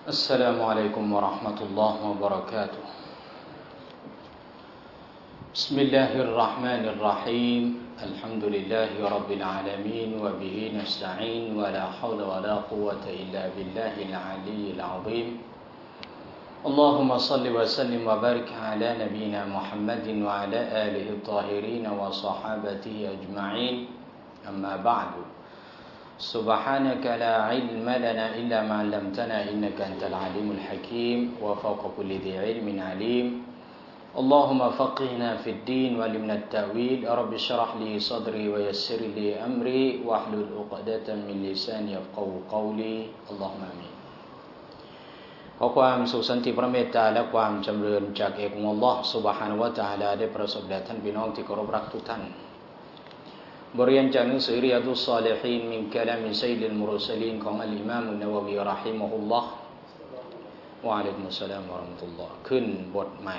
السلام عليكم ورحمة الله وبركاته بسم الله الرحمن الرحيم الحمد لله رب العالمين وبه نستعين ولا حول ولا قوة إلا بالله العلي العظيم اللهم صل وسلم وبارك على نبينا محمد وعلى آله الطاهرين وصحابته أجمعين أما بعد سبحانك لا علم لنا إلا ما علمتنا إنك أنت العليم الحكيم وفوق كل ذي علم عليم اللهم فقهنا في الدين وعلمنا التأويل رب اشرح لي صدري ويسر لي أمري واحلل عقدة من لساني يفقهوا قولي اللهم آمين ขอความสุขสันติพระเมตตาและความจำเริญจากเอกของอัลลอฮฺซุบฮานะฮูวะตะอาลาได้ประสบแด่ท่านพี่น้องที่เคารพรักทุกท่านบทเรียนจากหนังสือริยาดุศศอลิฮีนมินกะลามิซัยยิด มุรสลีนของอัลอิมามอันนะวะวีเราะฮิมะฮุลลอฮ์วะอะลัยกุมุสสลามวะเราะห์มะตุลลอฮ์ขึ้นบทใหม่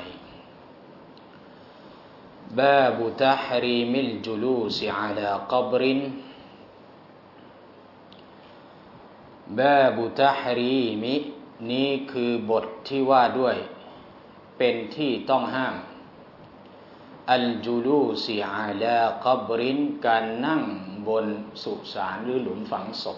บาบุตัฮรีมิลจุลูสอะลากับรินบาบุตัฮรีมินี้คือบทที่ว่าด้วยเป็นที่ต้องห้ามอัลจุลูซิอะลากับรินการนั่งบนสุสานหรือหลุมฝังศพ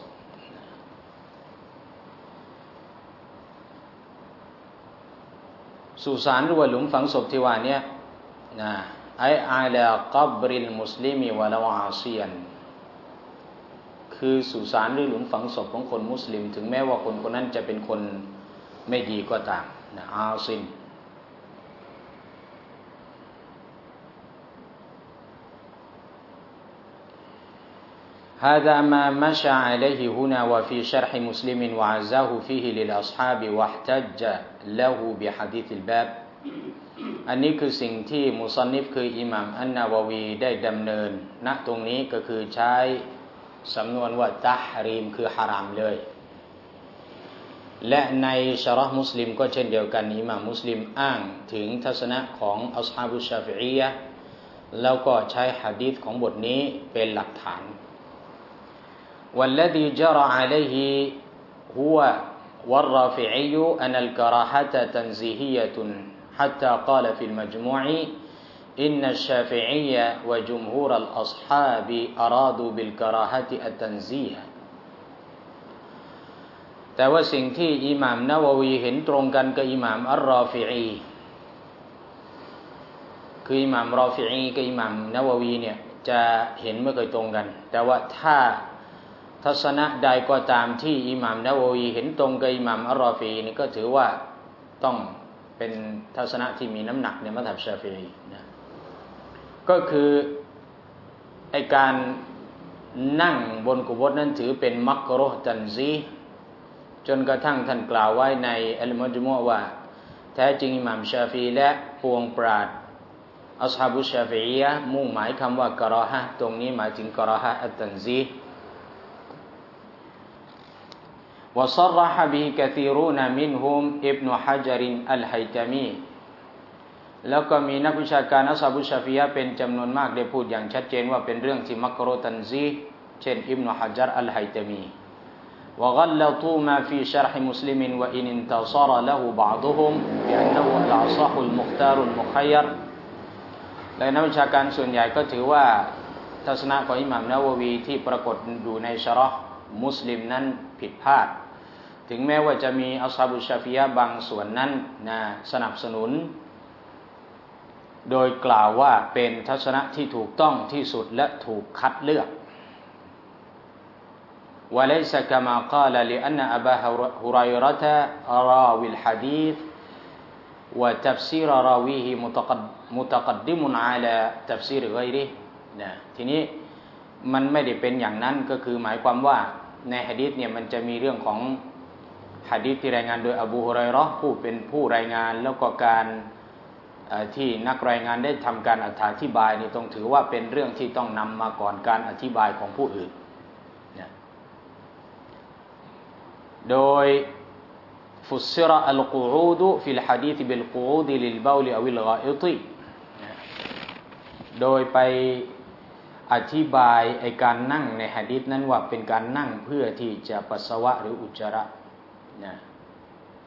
สุสานหรือว่าหลุมฝังศพที่ว่านี้นะอะลากับริลมุสลิมีวะลาอาซียันคือสุสานหรือหลุมฝังศพของคนมุสลิมถึงแม้ว่าคนคนนั้นจะเป็นคนไม่ดีก็ตามนะอาซินهذا ما مشى عليه هنا وفي شرح مسلم وعزاه فيه للأصحاب واحتج له بحديث الباب อันนี้คือสิ่งที่มุซันนิฟคืออิหม่ามอันนะวะวีได้ดำเนินณตรงนี้ก็คือใช้สำนวนว่าตัฮรีมคือฮารามเลยและในชะเราะห์มุสลิมก็เช่นเดียวกันอิหม่ามมุสลิมอ้างถึงทัศนะของอัศฮาบุชชาฟิอียะห์แล้วก็ใช้หะดีษของบทนี้เป็นหลักฐานوالذي جرى عليه هو والرافعي أن الكراهة تنزيهية حتى قال في المجموع إن الشافعي وجمهور الأصحاب أرادوا بالكراهة التنزيه แต่ว่าสิ่งที่อิหม่ามนะวะวีเห็นตรงกันกับอิหม่ามอัลรอฟิอีคืออิหม่ามรอฟิอีกับอิหม่ามนะวะวีเนี่ยจะเห็นไม่เคยตรงกันแต่ว่าถ้าทัศนะใดก็ตามที่อิหม่ามนะวะวีเห็นตรงกับอิหม่ามอัลรอฟิอีนี่ก็ถือว่าต้องเป็นทัศนะที่มีน้ำหนักในมัซฮับชาฟิอีนะก็คือไอ้การนั่งบนกุโบร์นั้นถือเป็นมักรุฮ์ตันซีฮ์จนกระทั่งท่านกล่าวไว้ในอัลมุจมุอ์ว่าแท้จริงอิหม่ามชาฟีและปวงปราชญ์อัศฮาบุชชาฟิอียะห์มุ่งหมายคำว่ากะเราะฮะห์ตรงนี้หมายถึงกะเราะฮะห์อัตตันซีฮ์وصرح به كثيرون منهم ابن حجر الهيثمي แล้วก็มีนักวิชาการอัศฮาบุชชาฟิอียะห์เป็นจำนวนมากได้พูดอย่างชัดเจนว่าเป็นเรื่องที่มักรุฮ์ตันซีฮ์เช่นอิบนุฮะญัรอัลไฮตามีوغلطوا ما في شرح مسلم وإن انتصر له بعضهم بأنه الأصح المختار المخير และนักวิชาการส่วนใหญ่ก็ถือว่าทัศนะของอิหม่ามนะวะวีที่ปรากฏอยู่ในชะเราะห์มุสลิมนั้นผิดพลาดถึงแม้ว่าจะมีอัศฮาบุชชาฟิอียะห์บางส่วนนั้นสนับสนุนโดยกล่าวว่าเป็นทัศนะที่ถูกต้องที่สุดและถูกคัดเลือกوليس كما قال لأن أبا هريرة راوي الحديث وتفسير راويه متقدم على تفسير غيره นะทีนี้มันไม่ได้เป็นอย่างนั้นก็คือหมายความว่าในหะดีษเนี่ยมันจะมีเรื่องของหะดีษที่รายงานโดยอบูฮุรอยเราะห์ผู้เป็นผู้รายงานแล้วก็การที่นักรายงานได้ทำการอธิบายนี่ต้องถือว่าเป็นเรื่องที่ต้องนำมาก่อนการอธิบายของผู้อื่นโดยฟุสซิรอัลกุอูดฟิลหะดีษบิลกุอูดลิลบาวลอวิลฆออิฏโดยไปอธิบายไอ้การนั่งในหะดีษนั้นว่าเป็นการนั่งเพื่อที่จะปัสสาวะหรืออุจจาระนะ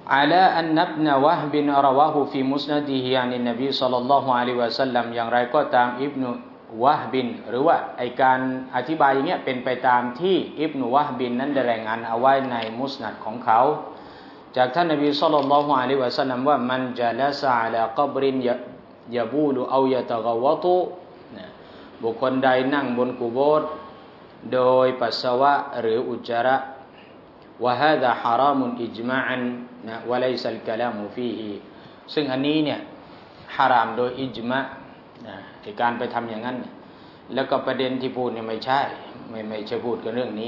على أن ابن وهب رواه في مسنده عن النبي صلى الله عليه وسلم อย่างไรก็ตามอิบนุวะฮ์บินหรือว่าไอการอธิบายอย่างเงี้ยเป็นไปตามที่อิบนุวะฮ์บินนั้นได้รายงานเอาไว้ในมุสนัดของเขาจากท่านนบีศ็อลลัลลอฮุอะลัยฮิวะซัลลัมว่ามันจะละซะอะลากับรินยะบูลเอายะตะกะวะตุบุคคลใดนั่งบนกุโบร์โดยปัสสาวะหรืออุจจาระวะฮาซาฮารามุนอิจมาอันนะวะลัยซัลกะลามุฟีฮิซึ่งอันนี้เนี่ยฮารามโดยอิจมะนะการไปทำอย่างนั้นแล้วก็ประเด็นที่พูดเนี่ยไม่ใช่พูดกันเรื่องนี้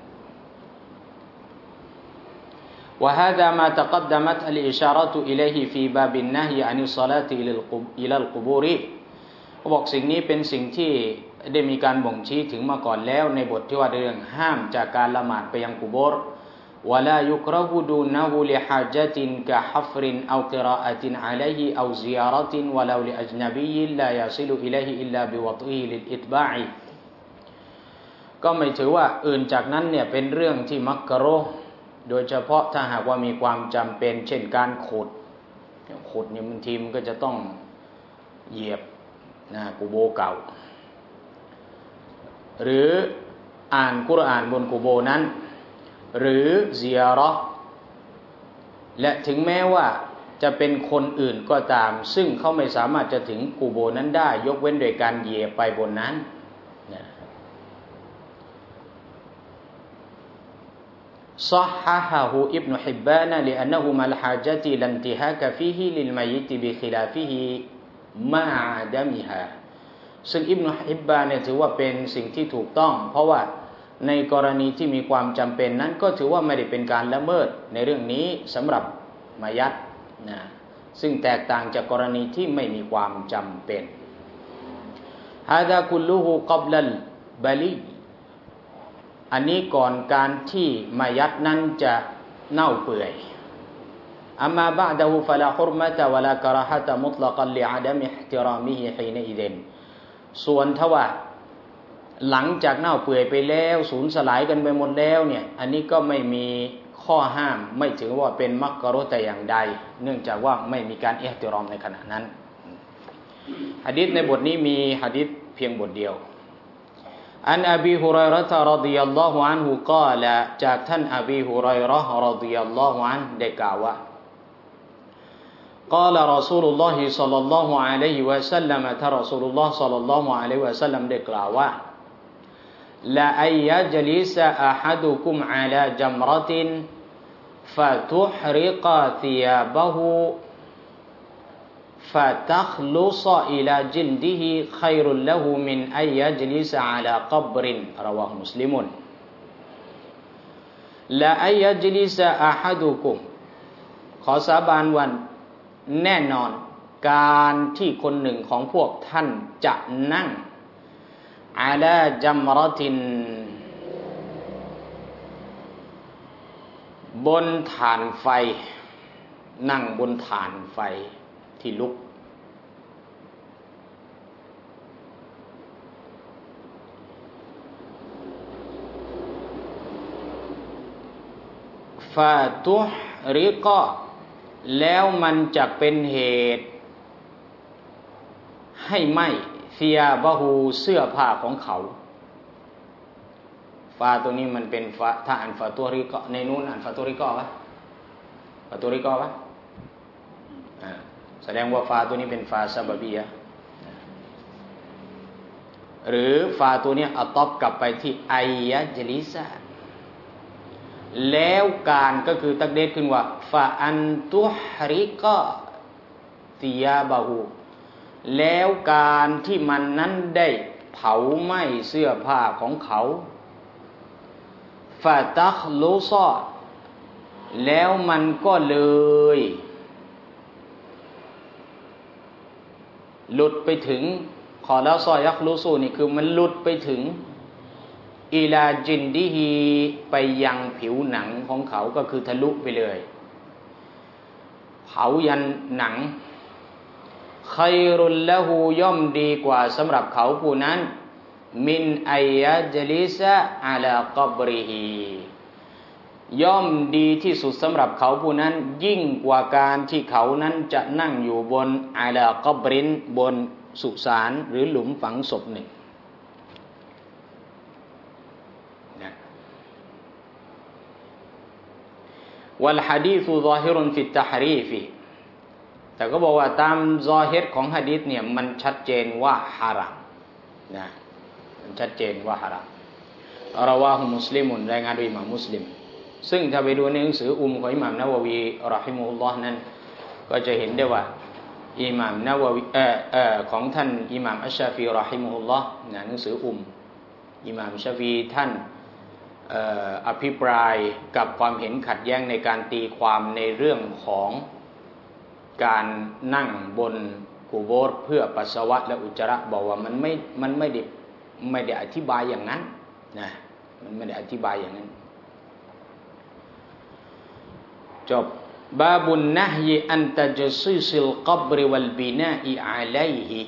وهذا ما تقدمت الإشارة إليه في باب النهي عن الصلاة إلى القبور เขาบอกสิ่งนี้เป็นสิ่งที่ได้มีการบ่งชี้ถึงมาก่อนแล้วในบทที่ว่าเรื่องห้ามจากการละหมาดไปยังกุโบร์ولا يكره دونه لحاجة كحفر أو قراءة عليه أو زيارة ولو لأجنبي لا يصل إليه إلا بوطئه للإتباع ก็ไม่ถือว่าอื่นจากนั้นเนี่ยเป็นเรื่องที่มักกะรูฮ์โดยเฉพาะถ้าหากว่ามีความจำเป็นเช่นการขุดเนี่ยบางทีมันก็จะต้องเหยียบกุโบเก่าหรืออ่านกุรอานบนกุโบนั้นหรือซิยาเราะห์และถึงแม้ว่าจะเป็นคนอื่นก็ตามซึ่งเขาไม่สามารถจะถึงกุโบนั้นได้ยกเว้นโดยการเหยียบไปบนนั้นصححه ابن حبان لأنه مع الحاجة لا انتهاك فيه للميت بخلافه مع عدمها ซึ่งอิบนุฮิบบานเนี่ยถือว่าเป็นสิ่งที่ถูกต้องเพราะว่าในกรณีที่มีความจำเป็นนั้นก็ถือว่าไม่ได้เป็นการละเมิดในเรื่องนี้สำหรับมายัดนะซึ่งแตกต่างจากกรณีที่ไม่มีความจำเป็น هذا كله قبل البلي อันนี้ก่อนการที่มายัดนั้นจะเน่าเปื่อยอัมมาบะดะฮูฟะลาฮุรมะตะวะลากะราฮะตะมุตละกันลิอะดะมิอิห์ติรอมิฮิฮีนะอิซินส่วนถ้าว่าหลังจากเน่าเปื่อยไปแล้วสูญสลายกันไปหมดแล้วเนี่ยอันนี้ก็ไม่มีข้อห้ามไม่ถือว่าเป็นมักกะรูฮ์แต่อย่างใดเนื่องจากว่าไม่มีการอิห์ติรอมในขณะนั้นหะดีษในบทนี้มีหะดีษเพียงบทเดียวอันอบีฮุรอยเราะฮ์รอฎิยัลลอฮุอันฮุกล่าวจากท่านอบีฮุรอยเราะฮ์รอฎิยัลลอฮุอันฮุได้กล่าวว่า قال رسول الله صلى الله عليه وسلم ท่านรอซูลุลลอฮ์ صلى الله عليه وسلم ได้กล่าวว่าละอัยยัจลิสอะฮัดุกุมอะลาจัมเราะตินฟะตุฮริกะซิยาบะฮูفتخلص إلى جلده خير له من أن يجلس على قبر رواه مسلم لا أن يجلس أحدكم ขอสาบานวันแน่นอนการที่คนหนึ่งของพวกท่านจะนั่งอะลาจัมเราะตินบนฐานไฟนั่งบนฐานไฟที่ลุกฟาตุฮริกะแล้วมันจะเป็นเหตุให้ไหม้ซิยาบะฮูเสื้อผ้าของเขาฟาตัวนี้มันเป็นฟาถ้าอ่านฟาตุริกะในนู้นอ่านฟาตุริกะวะฟาตุริกะวะแสดงว่าฟาตัวนี้เป็นฟาซาบะบียะหรือฟาตัวนี้อัตอบกลับไปที่อัยยะจลิซะแล้วการก็คือตักเดชขึ้นว่าฟาอันตุฮริกะซิยาบะฮูแล้วการที่มันนั้นได้เผาไหม้เสื้อผ้าของเขาฟาตัคลุซะแล้วมันก็เลยหลุดไปถึงขอแล้วซอยักลุซูนี่คือมันหลุดไปถึงอิลาจินดิฮีไปยังผิวหนังของเขาก็คือทะลุไปเลยเผายันหนังคัยรุลละฮูย่อมดีกว่าสำหรับเขาผู้นั้นมินอัยยะจลิซะอะลากับริฮีย่อมดีที่สุดสำหรับเขาผู้นั้นยิ่งกว่าการที่เขานั้นจะนั่งอยู่บนอาลากอบรินบนสุสานหรือหลุมฝังศพหนึ่งนะวัลหะดีษซอฮิรุนฟิตตะฮรีฟแต่ก็บอกว่าตามซอฮิรของหะดีษเนี่ยมันชัดเจนว่าฮารามนะมันชัดเจนว่าฮารามราวาฮุมุสลิมุนรายงานโดยอิหม่ามมุสลิมซึ่งถ้าไปดูในหนังสือของอิหม่ามนะวะวีเราะฮิมะฮุลลอฮ์นั้นก็จะเห็นได้ว่าอิหม่ามนะวะวีของท่านอิหม่ามอัชชาฟีเราะฮิมะฮุลลอฮ์ในหนังสืออิหม่ามชาฟีท่านอภิปรายกับความเห็นขัดแย้งในการตีความในเรื่องของการนั่งบนกุโบร์เพื่อปัสสาวะและอุจจาระบอกว่ามันไม่ได้อธิบายอย่างนั้นนะมันไม่ได้อธิบายอย่างนั้นจบบาบุนนะฮย์อันตัจซีซิลกับรวัลบินาอิอะลัยฮิ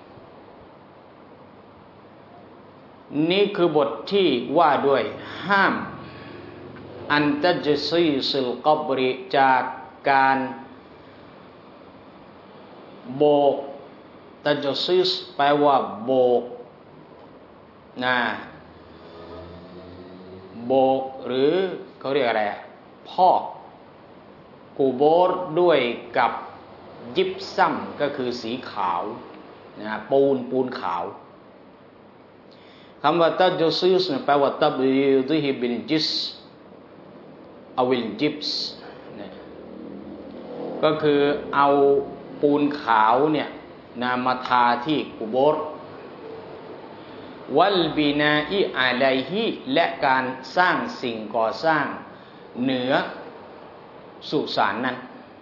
นี่คือบทที่ว่าด้วยห้ามอันตัจซีซิลกับรจากการโบกตัจซีสแปลว่าโบกนะโบกหรือเขาเรียกอะไรพอกกูโบร์ด้วยกับยิปซัมก็คือสีขาวนะปูนขาวคำว่าตัจซีสแปลว่าตับยูดิฮิบิลจิสอวิลจิปส์ก็คือเอาปูนขาวเนี่ยนะมาทาที่กุโบร์วัลบินาอิอะลัยฮิและการสร้างสิ่งก่อสร้างเหนือสุสานนั้น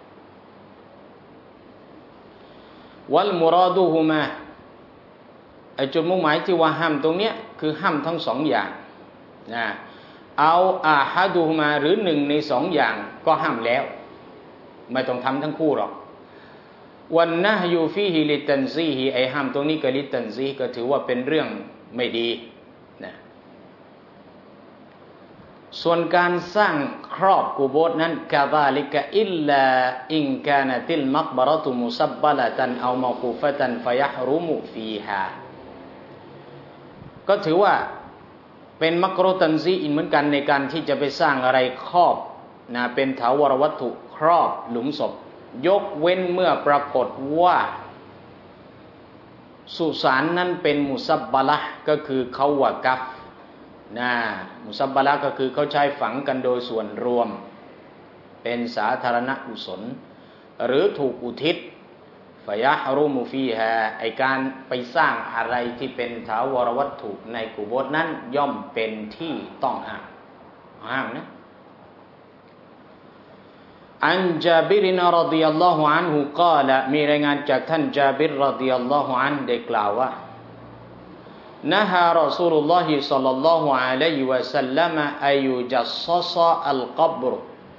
วัลมุราดุฮุมาจุดมุ่งหมายที่ว่าห้ามตรงเนี้ยคือห้ามทั้งสองอย่างนะเอาอาฮะดุฮุมาหรือหนึ่งในสองอย่างก็ห้ามแล้วไม่ต้องทำทั้งคู่หรอกวันนะฮยูฟีฮิลิตันซีฮิไอห้ามตรงนี้ก็ลิตันซีก็ถือว่าเป็นเรื่องไม่ดีนะส่วนการสร้างครอบกุโบร์นั้นกะซาลิกะอิลลาอินกานะติลมักบะเราะตุมุซับบะละตันเอามะกูฟะตันฟะยะฮรุมุฟีฮาก็ถือว่าเป็นมักรุตันซีอินเหมือนกันในการที่จะไปสร้างอะไรครอบนะเป็นถาวรวัตถุครอบหลุมศพยกเว้นเมื่อปรากฏว่าสุสานนั้นเป็นมุซับบะละห์ก็คือเขาวะกัฟนะมุซับบะละห์ก็คือเขาใช้ฝังกันโดยส่วนรวมเป็นสาธารณกุศลหรือถูกอุทิศฟะยะฮรุมุฟีฮาไอการไปสร้างอะไรที่เป็นถาวรวัตถุในกุโบร์นั้นย่อมเป็นที่ต้องห้ามนะอันจาบิรรฎิยัลลอฮุอันฮุกล่าวมีรายงานจากท่านจาบิรรฎิยัลลอฮุอันได้กล่าวว่านะฮะรอซูลุลลอฮิศ็อลลัลลอฮุอะลัยฮิวะซัลลัมอัยยุจัศศะอัลกับร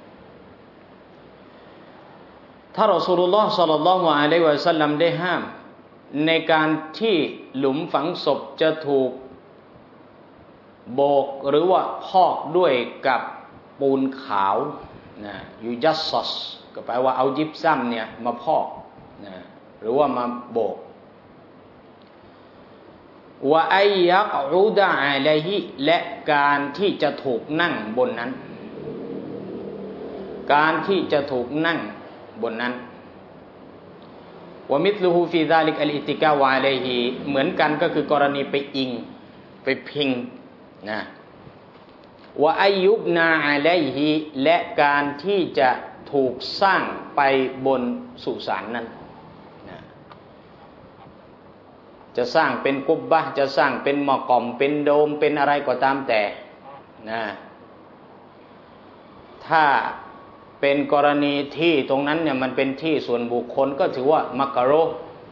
ถ้ารอซูลุลลอฮ์ศ็อลลัลลอฮุอะลัยฮิวะซัลลัมได้ห้ามในการที่หลุมฝังศพจะถูกโบกหรือว่าพอกด้วยกับปูนขาวนะยูจัสซัสก็แปลว่าเอายิปซัมเนี่ยมาพอกนะหรือว่ามาโบกวะอัยยักอุดะอะลัยฮิและการที่จะถูกนั่งบนนั้นการที่จะถูกนั่งบนนั้นวะมิธลุฮูฟีซาลิกอัลอิติกาวะอะลัยฮิเหมือนกันก็คือกรณีไปอิงไปพิงนะวะอัยยุบนาอะลัยฮิและการที่จะถูกสร้างไปบนสุสานนั้นนะจะสร้างเป็นกุบบะห์จะสร้างเป็นมะกอมเป็นโดมเป็นอะไรก็ตามแต่นะถ้าเป็นกรณีที่ตรงนั้นเนี่ยมันเป็นที่ส่วนบุคคลก็ถือว่ามักรุฮ์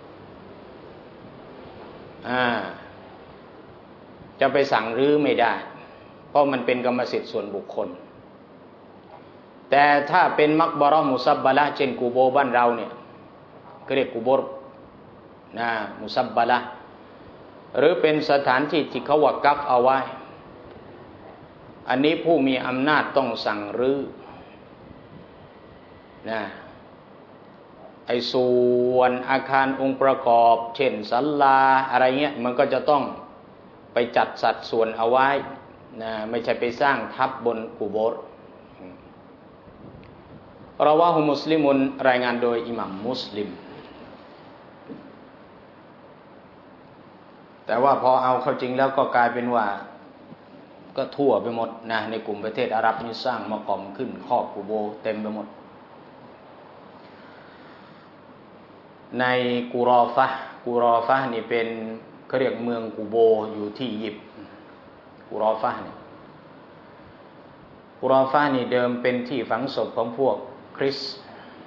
จะไปสั่งรื้อไม่ได้เพราะมันเป็นกรรมสิทธิ์ส่วนบุคคลแต่ถ้าเป็นมักบะเราะห์มุซับบะละห์เช่นกุโบร์บ้านเราเนี่ยก็เรียกกุโบร์นะมุซับบะละห์หรือเป็นสถานที่ที่เขาวะกัฟเอาไว้อันนี้ผู้มีอำนาจต้องสั่งรื้อนะไอ้ส่วนอาคารองค์ประกอบเช่นศาลาอะไรเงี้ยมันก็จะต้องไปจัดสัดส่วนเอาไว้นะไม่ใช่ไปสร้างทับบนกุโบร์ราวะฮุมุสลิมุนรายงานโดยอิหม่ามมุสลิมแต่ว่าพอเอาเข้าจริงแล้วก็กลายเป็นว่าก็ทั่วไปหมดนะในกลุ่มประเทศอาหรับนี่สร้างมากอมขึ้นครอบกุโบเต็มไปหมดในกุรอฟะนี่เป็นเขาเรียกเมืองกุโบอยู่ที่อียิปต์กุรอฟะนี่เดิมเป็นที่ฝังศพของพวกคริสต์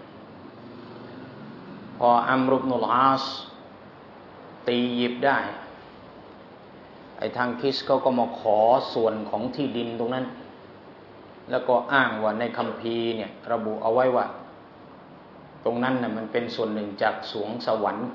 พออัมรุบนุลอาสตีอียิปต์ได้ไอ้ทางคริสต์เขาก็มาขอส่วนของที่ดินตรงนั้นแล้วก็อ้างว่าในคัมภีร์เนี่ยระบุเอาไว้ว่าตรงนั้นน่ะมันเป็นส่วนหนึ่งจากสวงสวรรค์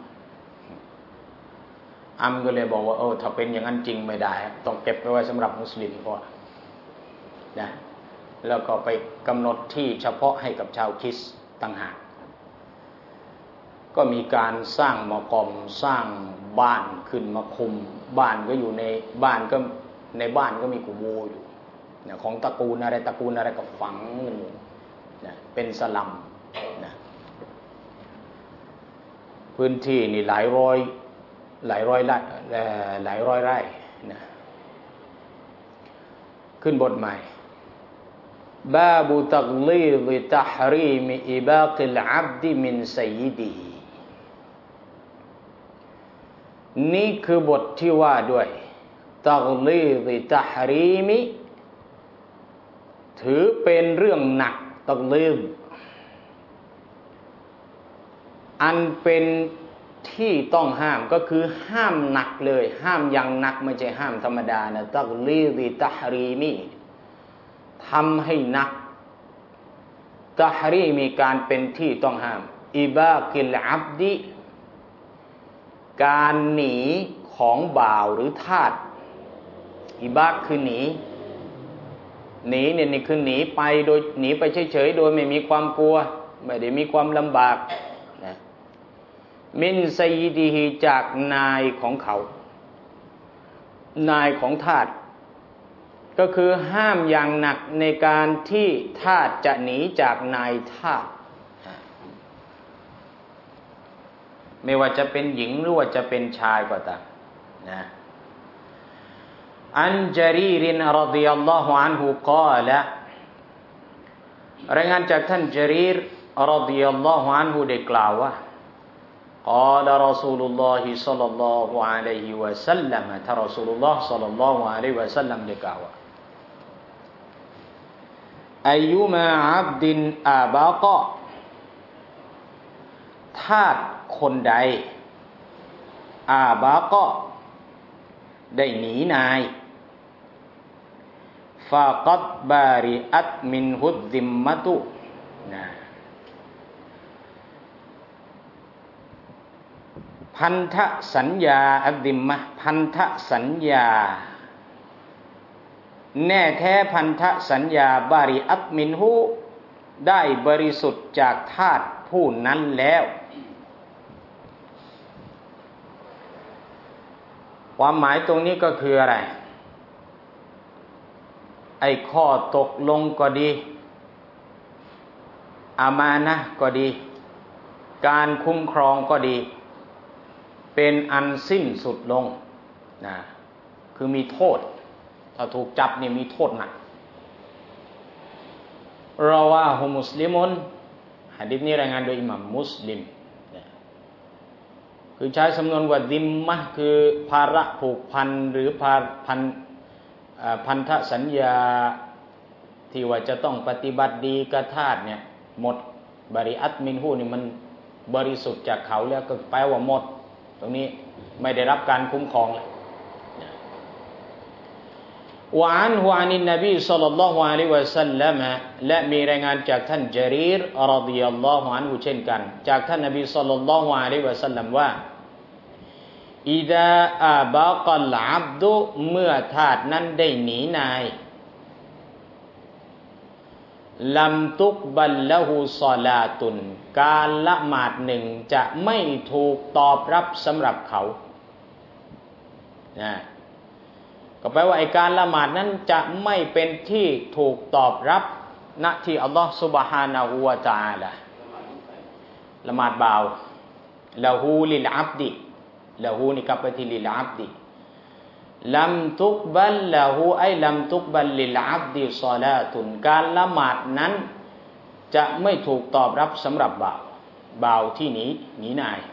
อัมก็เลยบอกว่าถ้าเป็นอย่างนั้นจริงไม่ได้ต้องเก็บไว้สำหรับมุสลิมก่อนนะแล้วก็ไปกำหนดที่เฉพาะให้กับชาวคริสต์ต่างหากก็มีการสร้างมอกอมสร้างบ้านขึ้นมาคุมบ้านก็อยู่ในบ้านก็ในบ้านก็มีกุโบอยู่นะของตระกูลอะไรก็ฝังกันอยู่นะเป็นสลัมนะพื้นที่นี่หลายร้อยไร่นะขึ้นบทใหม่บาบุตักลีฎตะฮรีมอิบากิลอับดิมินซัยยิดีนี่คือบทที่ว่าด้วยตักลีฎตะฮรีมถือเป็นเรื่องหนักตักลีฎอันเป็นที่ต้องห้ามก็คือห้ามหนักเลยห้ามอย่างหนักไม่ใช่ห้ามธรรมดานะตักลีฎตะฮรีมทำให้หนักตะฮรีมีการเป็นที่ต้องห้ามอิบากิลอับดิการหนีของบ่าวหรือทาสอิบากคือหนีเนี่ยนี่คือหนีไปโดยหนีไปเฉยๆโดยไม่มีความกลัวไม่ได้มีความลำบากนะมินซัยยิดีฮีจากนายของเขานายของทาสก็คือห้ามอย่างหนักในการที่ทาสจะหนีจากนายทาสไม่ว่าจะเป็นหญิงหรือว่าจะเป็นชายก็ตามนะอันจารีรินรฎิยัลลอฮุอันฮุกล่าวรายงานจากท่านจารีรรฎิยัลลอฮุอันฮุได้กล่าวว่า قال رسول الله صلى الله عليه وسلم ท่านรอซูลุลลอฮ์ صلى الله عليه وسلم ได้กล่าวว่าอายุมาอับดินอาบากะทาสคนใดอาบากะได้หนีนายฟากัดบาริอัตมินฮุดดิมมะตุนะพันธสัญญาอัดดิมมะพันธสัญญาแน่แท้พันธสัญญาบาริอัตมินฮูได้บริสุทธิ์จากทาสผู้นั้นแล้วความหมายตรงนี้ก็คืออะไรไอ้ข้อตกลงก็ดีอามานะห์ก็ดีการคุ้มครองก็ดีเป็นอันสิ้นสุดลงนะคือมีโทษถ้าถูกจับนี่มีโทษหนักราวาฮุมุสลิมุนหะดีษนี้รายงานโดยอิหม่ามมุสลิมคือใช้สำนวนว่าดิมมะคือภาระผูกพันหรือพันธสัญญาที่ว่าจะต้องปฏิบัติดีกับทาสเนี่ยหมดบริอัตมินฮูนี่มันบริสุทธิ์จากเขาแล้วก็แปลว่าหมดตรงนี้ไม่ได้รับการคุ้มครองแล้ววะอันฮุอานินนบีศ็อลลัลลอฮุอะลัยฮิวะซัลลัมและมีรายงานจากท่านจารีรรฎิยัลลอฮุอันฮุเช่นกันจากท่านนบีศ็อลลัลลอฮุอะลัยฮิวะซัลลัมว่าอิดาอาบากัลอับดุเมื่อทาสนั้นได้หนีนายลัมตุกบัลละฮูศอลาตุนการละหมาดหนึ่งจะไม่ถูกตอบรับสำหรับเขานะก็แปลว่าไอ้การละหมาดนั้นจะไม่เป็นที่ถูกตอบรับณที่อัลลอฮฺซุบฮานะฮูวะตะอาลาละหมาดบ่าวละฮูลิลอับดิละฮูนี่กลับไปที่ลิลอับดิลัมตุกบัลละฮูไอลัมตุกบัลลิลอับดิศอลาตุนการละหมาดนั้นจะไม่ถูกตอบรับสำหรับบ่าวที่หนีนาย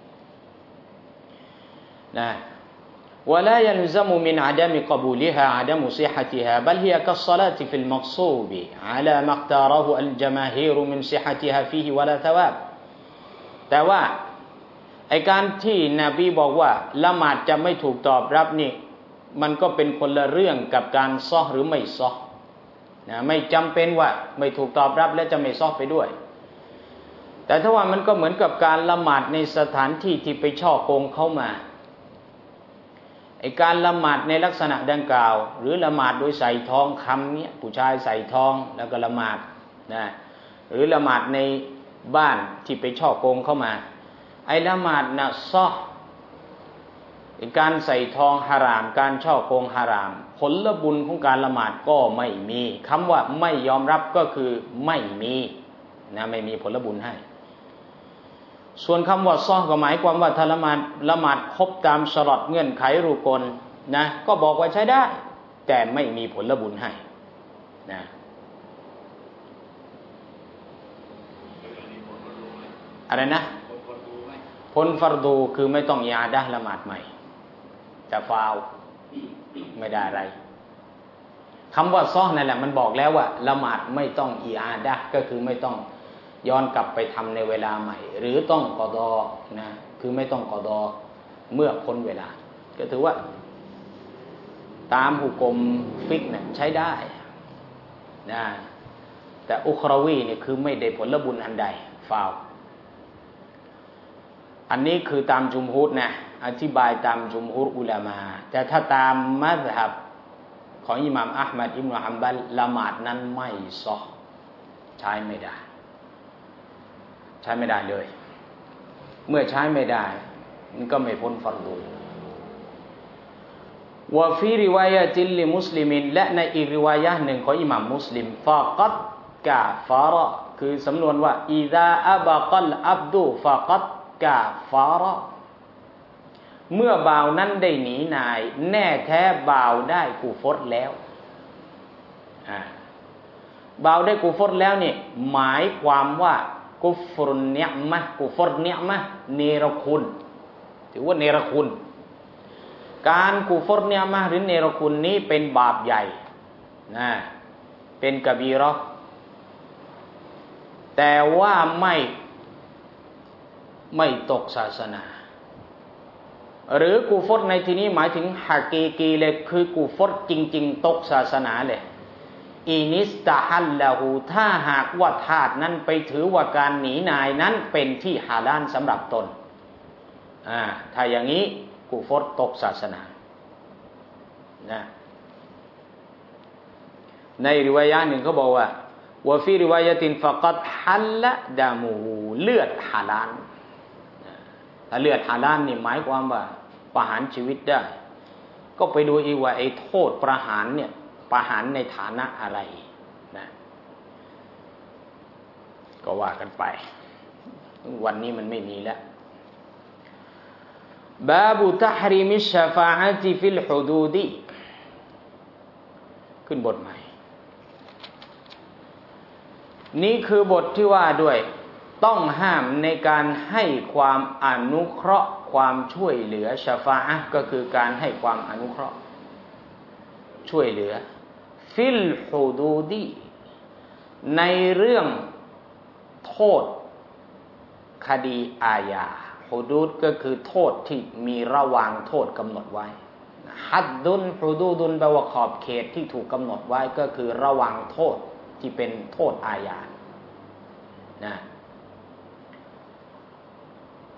นะولا يلزم من عدم قبولها عدم صحتها بل هي كالصلاة في المغصوب على ما اختاره الجماهير من صحتها فيه ولا ثواب แต่ว่าไอ้การที่นบีบอกว่าละหมาดจะไม่ถูกตอบรับนี่มันก็เป็นคนละเรื่องกับการซ้อหรือไม่ซ้อนะไม่จำเป็นว่าไม่ถูกตอบรับและจะไม่ซ้อไปด้วยแต่ถ้าว่ามันก็เหมือนกับการละหมาดในสถานที่ที่ไปช่อโกงเข้ามาไอ้การละหมาดในลักษณะดังกล่าวหรือละหมาดโดยใส่ทองคำเนี่ยผู้ชายใส่ทองแล้วก็ละหมาดนะหรือละหมาดในบ้านที่ไปช่อโกงเข้ามาไอ้ละหมาดนะซอการใส่ทองฮารามการช่อโกงฮารามผลบุญของการละหมาดก็ไม่มีคำว่าไม่ยอมรับก็คือไม่มีนะไม่มีผลบุญให้ส่วนคำว่าซอก็หมายความว่าถ้าละหมาดครบตามชรอตเงื่อนไขรุกลนะก็บอกว่าใช้ได้แต่ไม่มีผลบุญให้นะอะไรนะผลฟัรดูคือไม่ต้องอิอาดะห์ละหมาดใหม่จะฟาวไม่ได้อะไรคำว่าซอนั่นแหละมันบอกแล้วว่าละหมาดไม่ต้องอิอาดะห์ก็คือไม่ต้องย้อนกลับไปทำในเวลาใหม่หรือต้องกอฎอนะคือไม่ต้องกอฎอเมื่อพ้นเวลาก็ถือว่าตามหุกมฟิกเนี่ยใช้ได้นะแต่อุครวีเนี่ยคือไม่ได้ผลบุญอันใดฟาวอันนี้คือตามจุมฮุรนะอธิบายตามจุมฮุรอุลามะแต่ถ้าตามมัซฮับของอิหม่ามอะห์มัดอิบนุฮัมบัลละหมาดนั้นไม่ซอห์ใช้ไม่ได้เลยเมื่อใช้ไม่ได้มันก็ไม่พ้นฟัรดูวะฟีริวายะติลลิมุสลิมินและในอีกริวายะห์หนึ่งของอิหม่ามมุสลิมฟะกัดกะฟาระคือสำนวนว่าอิซาอะบะกัลอับดุฟะกัดกะฟาระเมื่อบ่าวนั้นได้หนีนายแน่แท้บ่าวได้กุฟรแล้วบ่าวได้กุฟรแล้วนี่หมายความว่ากุฟรุนเนียมะกุฟรเนียมะเนรคุณถือว่าเนรคุณการกุฟรเนียมะหรือเนรคุณนี้เป็นบาปใหญ่นะเป็นกะบีเราะห์แต่ว่าไม่ตกศาสนาหรือกุฟรในที่นี้หมายถึงฮะกีกีเลยคือกุฟรจริงๆตกศาสนาเลยอินิสตะฮัลละฮูถ้าหากว่าทาสนั้นไปถือว่าการหนีนายนั้นเป็นที่ฮาลาลสำหรับตนถ้าอย่างนี้กุฟรตกศาสนานะในริวายะห์หนึ่งเขาบอกว่าวะฟีริวายะตินฟะกัดฮัลละดามูเลือดฮาลาลถ้าเลือดฮาลาลนี่หมายความว่าประหารชีวิตได้ก็ไปดูอีกว่าไอ้โทษประหารเนี่ยประหารในฐานะอะไรนะก็ว่ากันไปวันนี้มันไม่มีแล้วบาบุตะฮรีมิชชะฟาอะติฟิลฮุดูดีขึ้นบทใหม่นี่คือบทที่ว่าด้วยต้องห้ามในการให้ความอนุเคราะห์ความช่วยเหลือชะฟาอะห์ก็คือการให้ความอนุเคราะห์ช่วยเหลือฟิลฮุดูดีในเรื่องโทษคดีอาญาฮุดูดก็คือโทษที่มีระวางโทษกำหนดไว้ฮัดดุนฮุดูดุนแปลว่าขอบเขตที่ถูกกำหนดไว้ก็คือระวางโทษที่เป็นโทษอาญานะ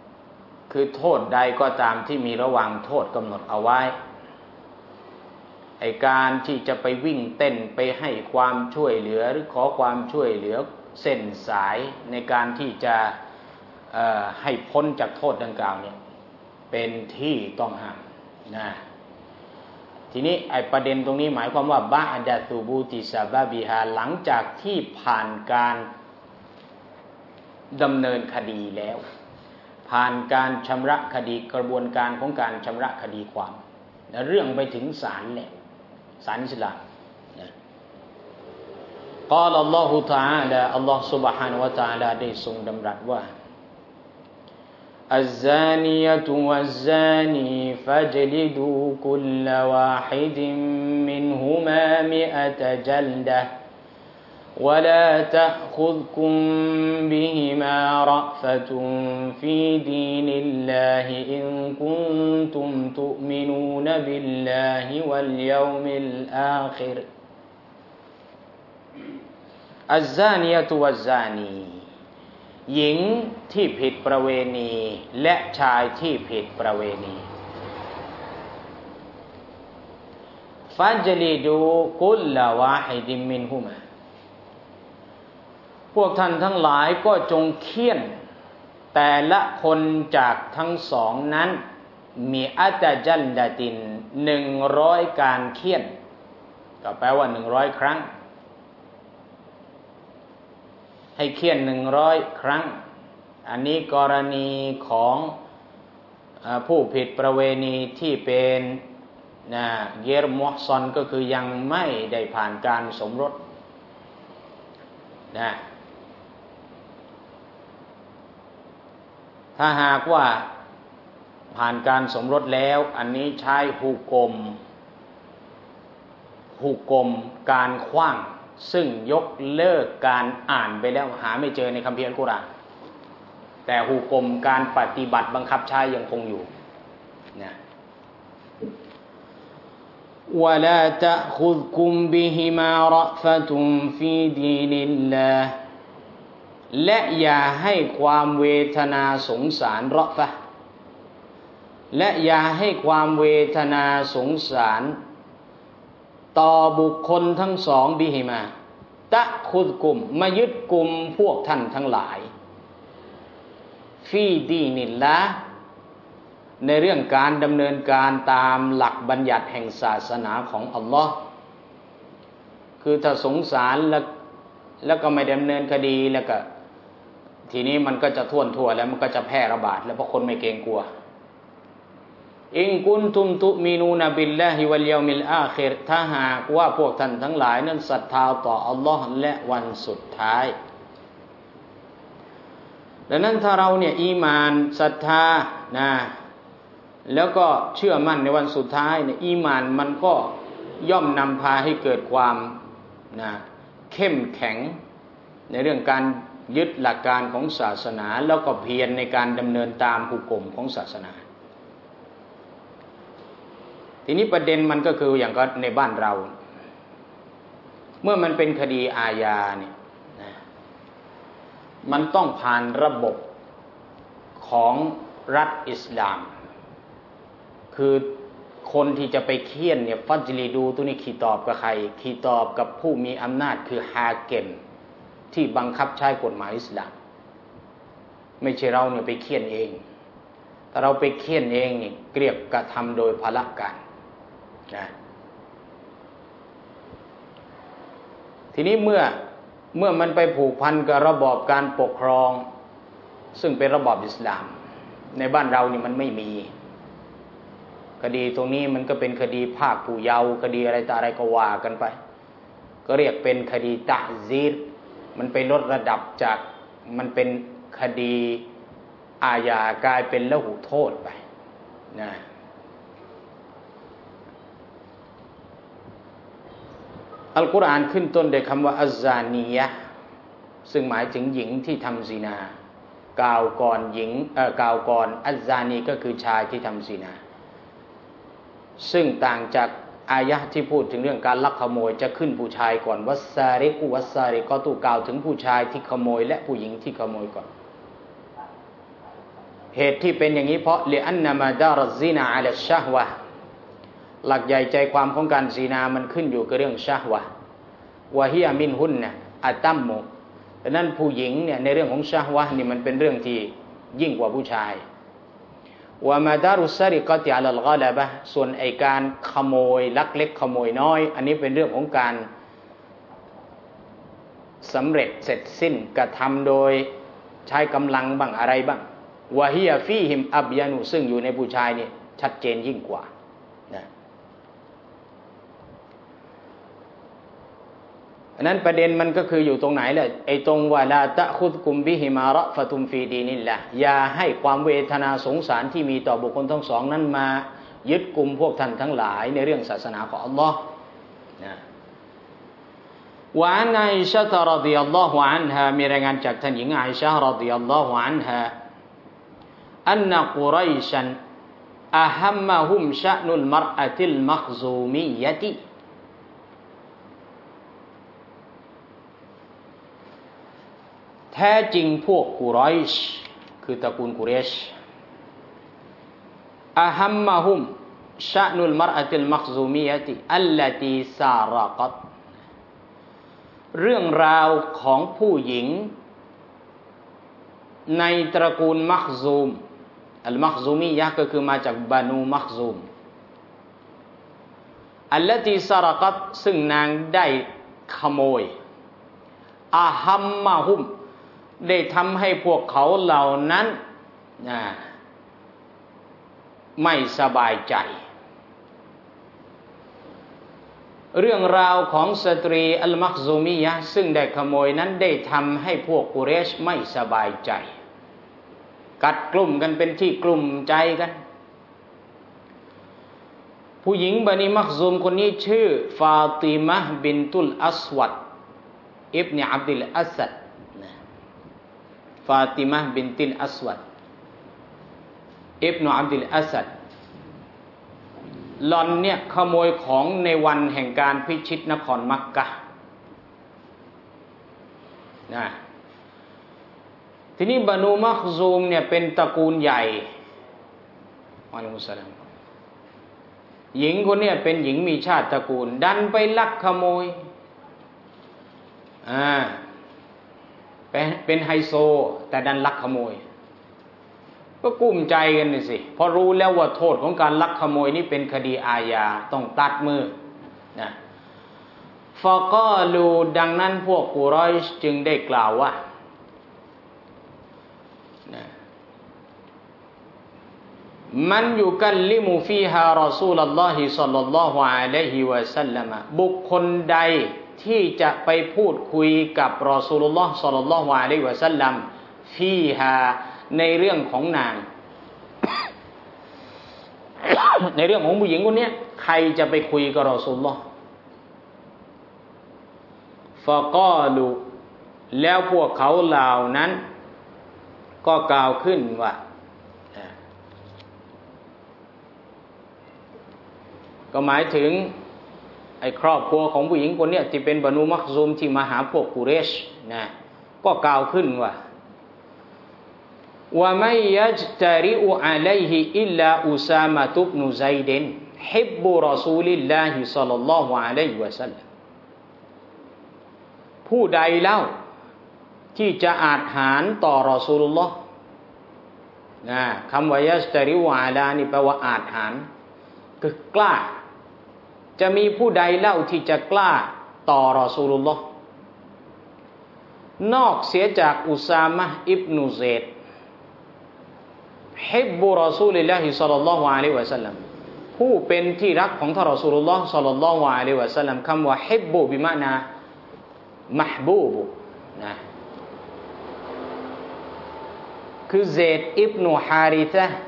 คือโทษใดก็ตามที่มีระวางโทษกำหนดเอาไว้ไอ้การที่จะไปวิ่งเต้นไปให้ความช่วยเหลือหรือขอความช่วยเหลือเส้นสายในการที่จะให้พ้นจากโทษดังกล่าวเนี่ยเป็นที่ต้องห้ามนะทีนี้ไอ้ประเด็นตรงนี้หมายความว่าบะอดะตุบูติซะบะบิฮาหลังจากที่ผ่านการดำเนินคดีแล้วผ่านการชำระคดีกระบวนการของการชำระคดีความและเรื่องไปถึงศาลแล้วศาลอิสลามนะกล่าวอัลลอฮฺตะอาลาอัลลอฮฺ سبحانه และ تعالى ได้ทรงดำรัสว่าالزانية والزاني فاجلدوا كل واحد منهما 100 جلدة ولا تأخذكم بهما رأفة في دين الله إن كنتم تؤمنون بالله واليوم الآخر الزانية والزاني หญิงที่ผิดประเวณีและชายที่ผิดประเวณีฟัจลิดูกุลละวาฮิดิมมินฮุมาพวกท่านทั้งหลายก็จงเฆี่ยนแต่ละคนจากทั้งสองนั้นมีอัตจัลดะติน100การเฆี่ยนก็แปลว่า100ครั้งให้เฆี่ยน100ครั้งอันนี้กรณีของผู้ผิดประเวณีที่เป็นเกรมุฮซันก็คือยังไม่ได้ผ่านการสมรสนะถ้าหากว่าผ่านการสมรสแล้วอันนี้ใช้หุกมการขว้างซึ่งยกเลิกการอ่านไปแล้วหาไม่เจอในคัมภีร์อัลกุรอานแต่หุกมการปฏิบัติบังคับใช้ยังคงอยู่นะวะลาตะคุซกุมบิฮิมาระฟะตุมฟีดีนิลลาห์และอย่าให้ความเวทนาสงสารเราะฟะและอย่าให้ความเวทนาสงสารต่อบุคคลทั้งสองบิฮิมาตะคุซกุมมายึดกุมพวกท่านทั้งหลายฟีดีนิลลาห์ในเรื่องการดำเนินการตามหลักบัญญัติแห่งศาสนาของอัลลอฮ์คือถ้าสงสารแล้วก็ไม่ดำเนินคดีแล้วก็ทีนี้มันก็จะทั่วแล้วมันก็จะแพร่ระบาดแล้วเพราะคนไม่เกรงกลัวอินกุนตุมตุมินูนบิลลาฮิวัลยอมิลอาคิรถ้าหากว่าพวกท่านทั้งหลายนั้นศรัทธาต่ออัลลอฮ์และวันสุดท้ายดังนั้นถ้าเราเนี่ยอีมานศรัทธานะแล้วก็เชื่อมั่นในวันสุดท้ายเนี่ยอีมานมันก็ย่อมนำพาให้เกิดความเข้มแข็งในเรื่องการยึดหลักการของศาสนาแล้วก็เพียรในการดำเนินตามหุกมของศาสนาทีนี้ประเด็นมันก็คืออย่างก็ในบ้านเราเมื่อมันเป็นคดีอาญาเนี่ยมันต้องผ่านระบบของรัฐอิสลามคือคนที่จะไปเฆี่ยนเนี่ยฟัจลิดูตัวนี้ขีตอบกับใครขีตอบกับผู้มีอำนาจคือฮาเกมที่บังคับใช้กฎหมายอิสลามไม่ใช่เราเนี่ยไปเฆี่ยนเองถ้าเราไปเฆี่ยนเองนี่เรียกกระทำโดยพละการนะทีนี้เมื่อมันไปผูกพันกับระบอบการปกครองซึ่งเป็นระบอบอิสลามในบ้านเรานี่มันไม่มีคดีตรงนี้มันก็เป็นคดีภาคผู้เยาว์คดีอะไรต่ออะไรก็ว่ากันไปก็เรียกเป็นคดีตะซีรมันไปลดระดับจากมันเป็นคดีอาญากลายเป็นละหุโทษไปนะอัลกุรอานขึ้นต้นด้วยคำว่าอัซซานียะห์ซึ่งหมายถึงหญิงที่ทำซินากล่าวก่อนอัซซานีก็คือชายที่ทำซินาซึ่งต่างจากอายะห์ที่พูดถึงเรื่องการลักขโมยจะขึ้นผู้ชายก่อนวัสซาริกุวัสซาริกอตุกล่าวถึงผู้ชายที่ขโมยและผู้หญิงที่ขโมยก่อนเหตุที่เป็นอย่างนี้เพราะลิอันนามาดารซินาอะลัชชะฮวะหลักใหญ่ใจความของการซินามันขึ้นอยู่กับเรื่องชะฮวะวะฮิยะมินฮุนนะอัตัมมุดังนั้นผู้หญิงเนี่ยในเรื่องของชะฮวะนี่มันเป็นเรื่องที่ยิ่งกว่าผู้ชายวะมาดารุสซาริกะติอะลัลฆอลบะห์ส่วนไอการขโมยลักเล็กขโมยน้อยอันนี้เป็นเรื่องของการสำเร็จเสร็จสิ้นกระทำโดยใช้กำลังบ้างอะไรบ้างวะฮิยะฟีฮิมอับยานุซึ่งอยู่ในผู้ชายนี่ชัดเจนยิ่งกว่านะอันนั้นประเด็นมันก็คืออยู่ตรงไหนแหละไอ้ตรงว่าลาตะคุดกุมบิฮิมาระฟะตุมฟีดีนิลละอย่าให้ความเวทนาสงสารที่มีต่อบุคคลทั้งสองนั้นมายึดกุมพวกท่านทั้งหลายในเรื่องศาสนาของอัลลอฮ์นะวะอันอิชะฮ์รอฎิยัลลอฮุอันฮามีรายงานจากท่านหญิงอิชะฮ์รอฎิยัลลอฮุอันฮาอันนะกุรัยชันอะฮัมมะฮุมชะนุลมัรอะติลมักซูมียะติแท้จริงพวกกุรอยชคือตระกูลกุเรชอะฮัมมะฮุมชะนุลมัรอะติลมักซูมียะติอัลลตีซารกัตเรื่องราวของผู้หญิงในตระกูลมักซูมอัลมักซูมียะก็คือมาจากบานูมักซูมอัลลตีซารกัตซึ่งนางได้ขโมยอะฮัมมะฮุมได้ทำให้พวกเขาเหล่านั้นไม่สบายใจเรื่องราวของสตรีอัลมักซูมียะซึ่งได้ขโมยนั้นได้ทำให้พวกกุเรชไม่สบายใจกัดกลุ่มกันเป็นที่กลุ่มใจกันผู้หญิงบันิมักซูมคนนี้ชื่อฟาติมะห์บินตุลอัสวัดอิบนุอับดุลอัสซัดฟาติมะห์บินตุลอัสวัดอิบนุอับดุลอัสซัดหล่อนเนี่ยขโมยของในวันแห่งการพิชิตนครมักกะฮ์นะทีนี้บานูมักซูมเนี่ยเป็นตระกูลใหญ่อะลัยฮิมุสสลามหญิงคนนี้เป็นหญิงมีชาติตระกูลดันไปลักขโมยเป็นไฮโซแต่ดันลักขโมยก็กุ้มใจกันนี่สิพอรู้แล้วว่าโทษของการลักขโมยนี่เป็นคดีอาญาต้องตัดมือนะฟะกอลูดังนั้นพวกกุรอยชจึงได้กล่าวว่ามันยุกัลลิมุฟีฮารอซูลุลลอฮิศ็อลลัลลอฮุอะลัยฮิวะซัลลัมบุคคลใดที่จะไปพูดคุยกับรอซูลุลลอฮ์ศ็อลลัลลอฮุอะลัยฮิวะซัลลัมฟีฮาในเรื่องของนาง ในเรื่องของผู้หญิงคนนี้ใครจะไปคุยกับรอซูลุลลอฮ์ฟะกอลูแล้วพวกเขาเหล่านั้นก็กล่าวขึ้นว่าก็หมายถึงไอ้ครอบครัวของผู้หญิงคนนี้ที่เป็นบานูมักซูมที่มาหาพวกกุเรชนะก็กล่าวขึ้นว่าว่าไม่ยัจตาริอุอะลัยฮิอิลลาอุซามะตุบนุซัยดินฮิบบุรอซูลิลลาฮิศ็อลลัลลอฮุอะลัยฮิวะซัลลัมผู้ใดเล่าที่จะอาจหารต่อรอซูลุลลอฮ์นะคำว่ายัจตาริอุอะลานี่แปลว่าอาจหารคือกล้าจะมีผู้ใดเล่าที่จะกล้าต่อรอซูลุลลอฮ์นอกเสียจากอุซามะห์อิบนุเซดฮิบบุรอซูลิลลาฮิศ็อลลัลลอฮุอะลัยฮิวะซัลลัมผู้เป็นที่รักของท่านรอซูลุลลอฮ์ศ็อลลัลลอฮุอะลัยฮิวะซัลลัมคำว่าฮิบบุบิมะนามะห์บูบนะคือเซดอิบนุฮาริซะห์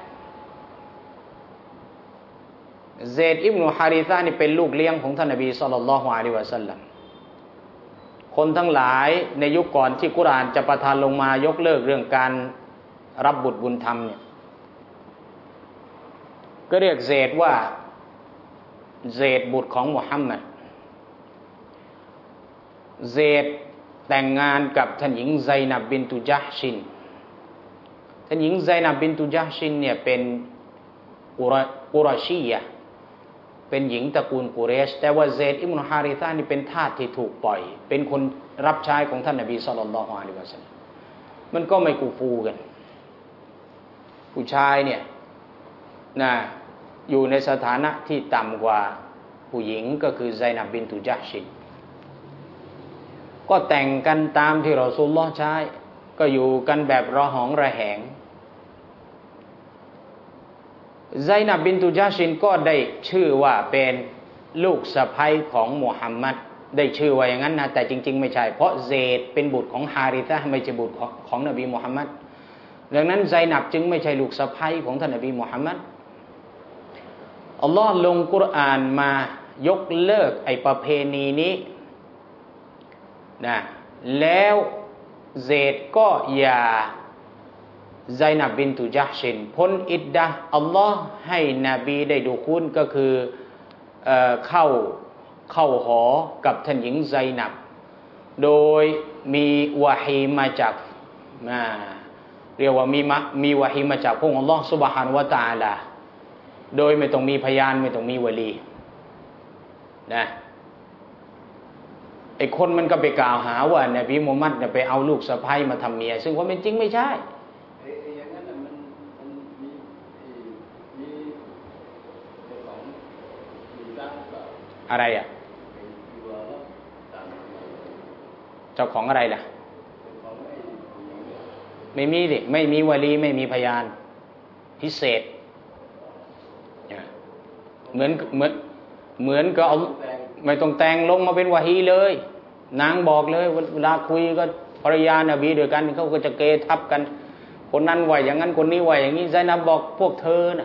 เซดอิบนุฮาริซะห์นี่เป็นลูกเลี้ยงของท่านนบีศ็อลลัลลอฮุอะลัยฮิวะซัลลัมคนทั้งหลายในยุคก่อนที่กุรอานจะประทานลงมายกเลิกเรื่องการรับบุตรบุญธรรมเนี่ยก็เรียกเซดว่าเซดบุตรของมุฮัมมัดเซดแต่งงานกับท่านหญิงไซนับบินตุญะฮ์ชินท่านหญิงไซนับบินตุญะฮ์ชินเนี่ยเป็นกุรชียะเป็นหญิงตระกูลกุเรชแต่ว่าเซดอิบนุฮาริซะห์นี่เป็นทาสที่ถูกปล่อยเป็นคนรับใช้ของท่านนบีศ็อลลัลลอฮุอะลัยฮิวะซัลลัมมันก็ไม่กูฟูกันผู้ชายเนี่ยนะอยู่ในสถานะที่ต่ำกว่าผู้หญิงก็คือไซนับบินตุญะชินก็แต่งกันตามที่รอซูลุลลอฮ์ใช้ก็อยู่กันแบบระหองระแหงไซนับบินตุญะชินก็ได้ชื่อว่าเป็นลูกสะใภ้ของมุฮัมมัดได้ชื่อว่าอย่างนั้นนะแต่จริงๆไม่ใช่เพราะเซดเป็นบุตรของฮาริซะห์ไม่ใช่บุตรของนบีมุฮัมมัดดังนั้นไซนับจึงไม่ใช่ลูกสะใภ้ของท่านนบีมุฮัมมัดอัลลอฮ์ลงกุรอานมายกเลิกไอ้ประเพณีนี้นะแล้วเซดก็อย่าไซนับบินตุญะชินพ้นอิดดะห์อัลลอฮ์ให้นบีได้ดูคุนก็คือเข้าหอกับท่านหญิงไซนับโดยมีวะฮีมาจากเรียกว่ามีวะฮีมาจากพระองค์อัลลอฮ์ซุบฮานะฮูวะตะอาลาโดยไม่ต้องมีพยานไม่ต้องมีวะลีนะไอ้คนมันก็ไปกล่าวหาว่านบีมุฮัมมัดเนี่ยไปเอาลูกสะใภ้มาทำเมียซึ่งความเป็นจริงไม่ใช่อย่างนั้นมันมีของมีด้านแบบอะไรอ่ะเจ้าของอะไรล่ะไม่มีดิไม่มีวะลีไม่มีพยานพิเศษเหมือนก็เอาไม่ต้องแต่งลงมาเป็นวะฮีเลยนางบอกเลยเวลาคุยก็ภรรยานบีด้วยกันเขาก็จะเกทับกันคนนั้นว่าอย่างนั้นคนนี้ว่าอย่างนี้ไซนับบอกพวกเธอน่ะ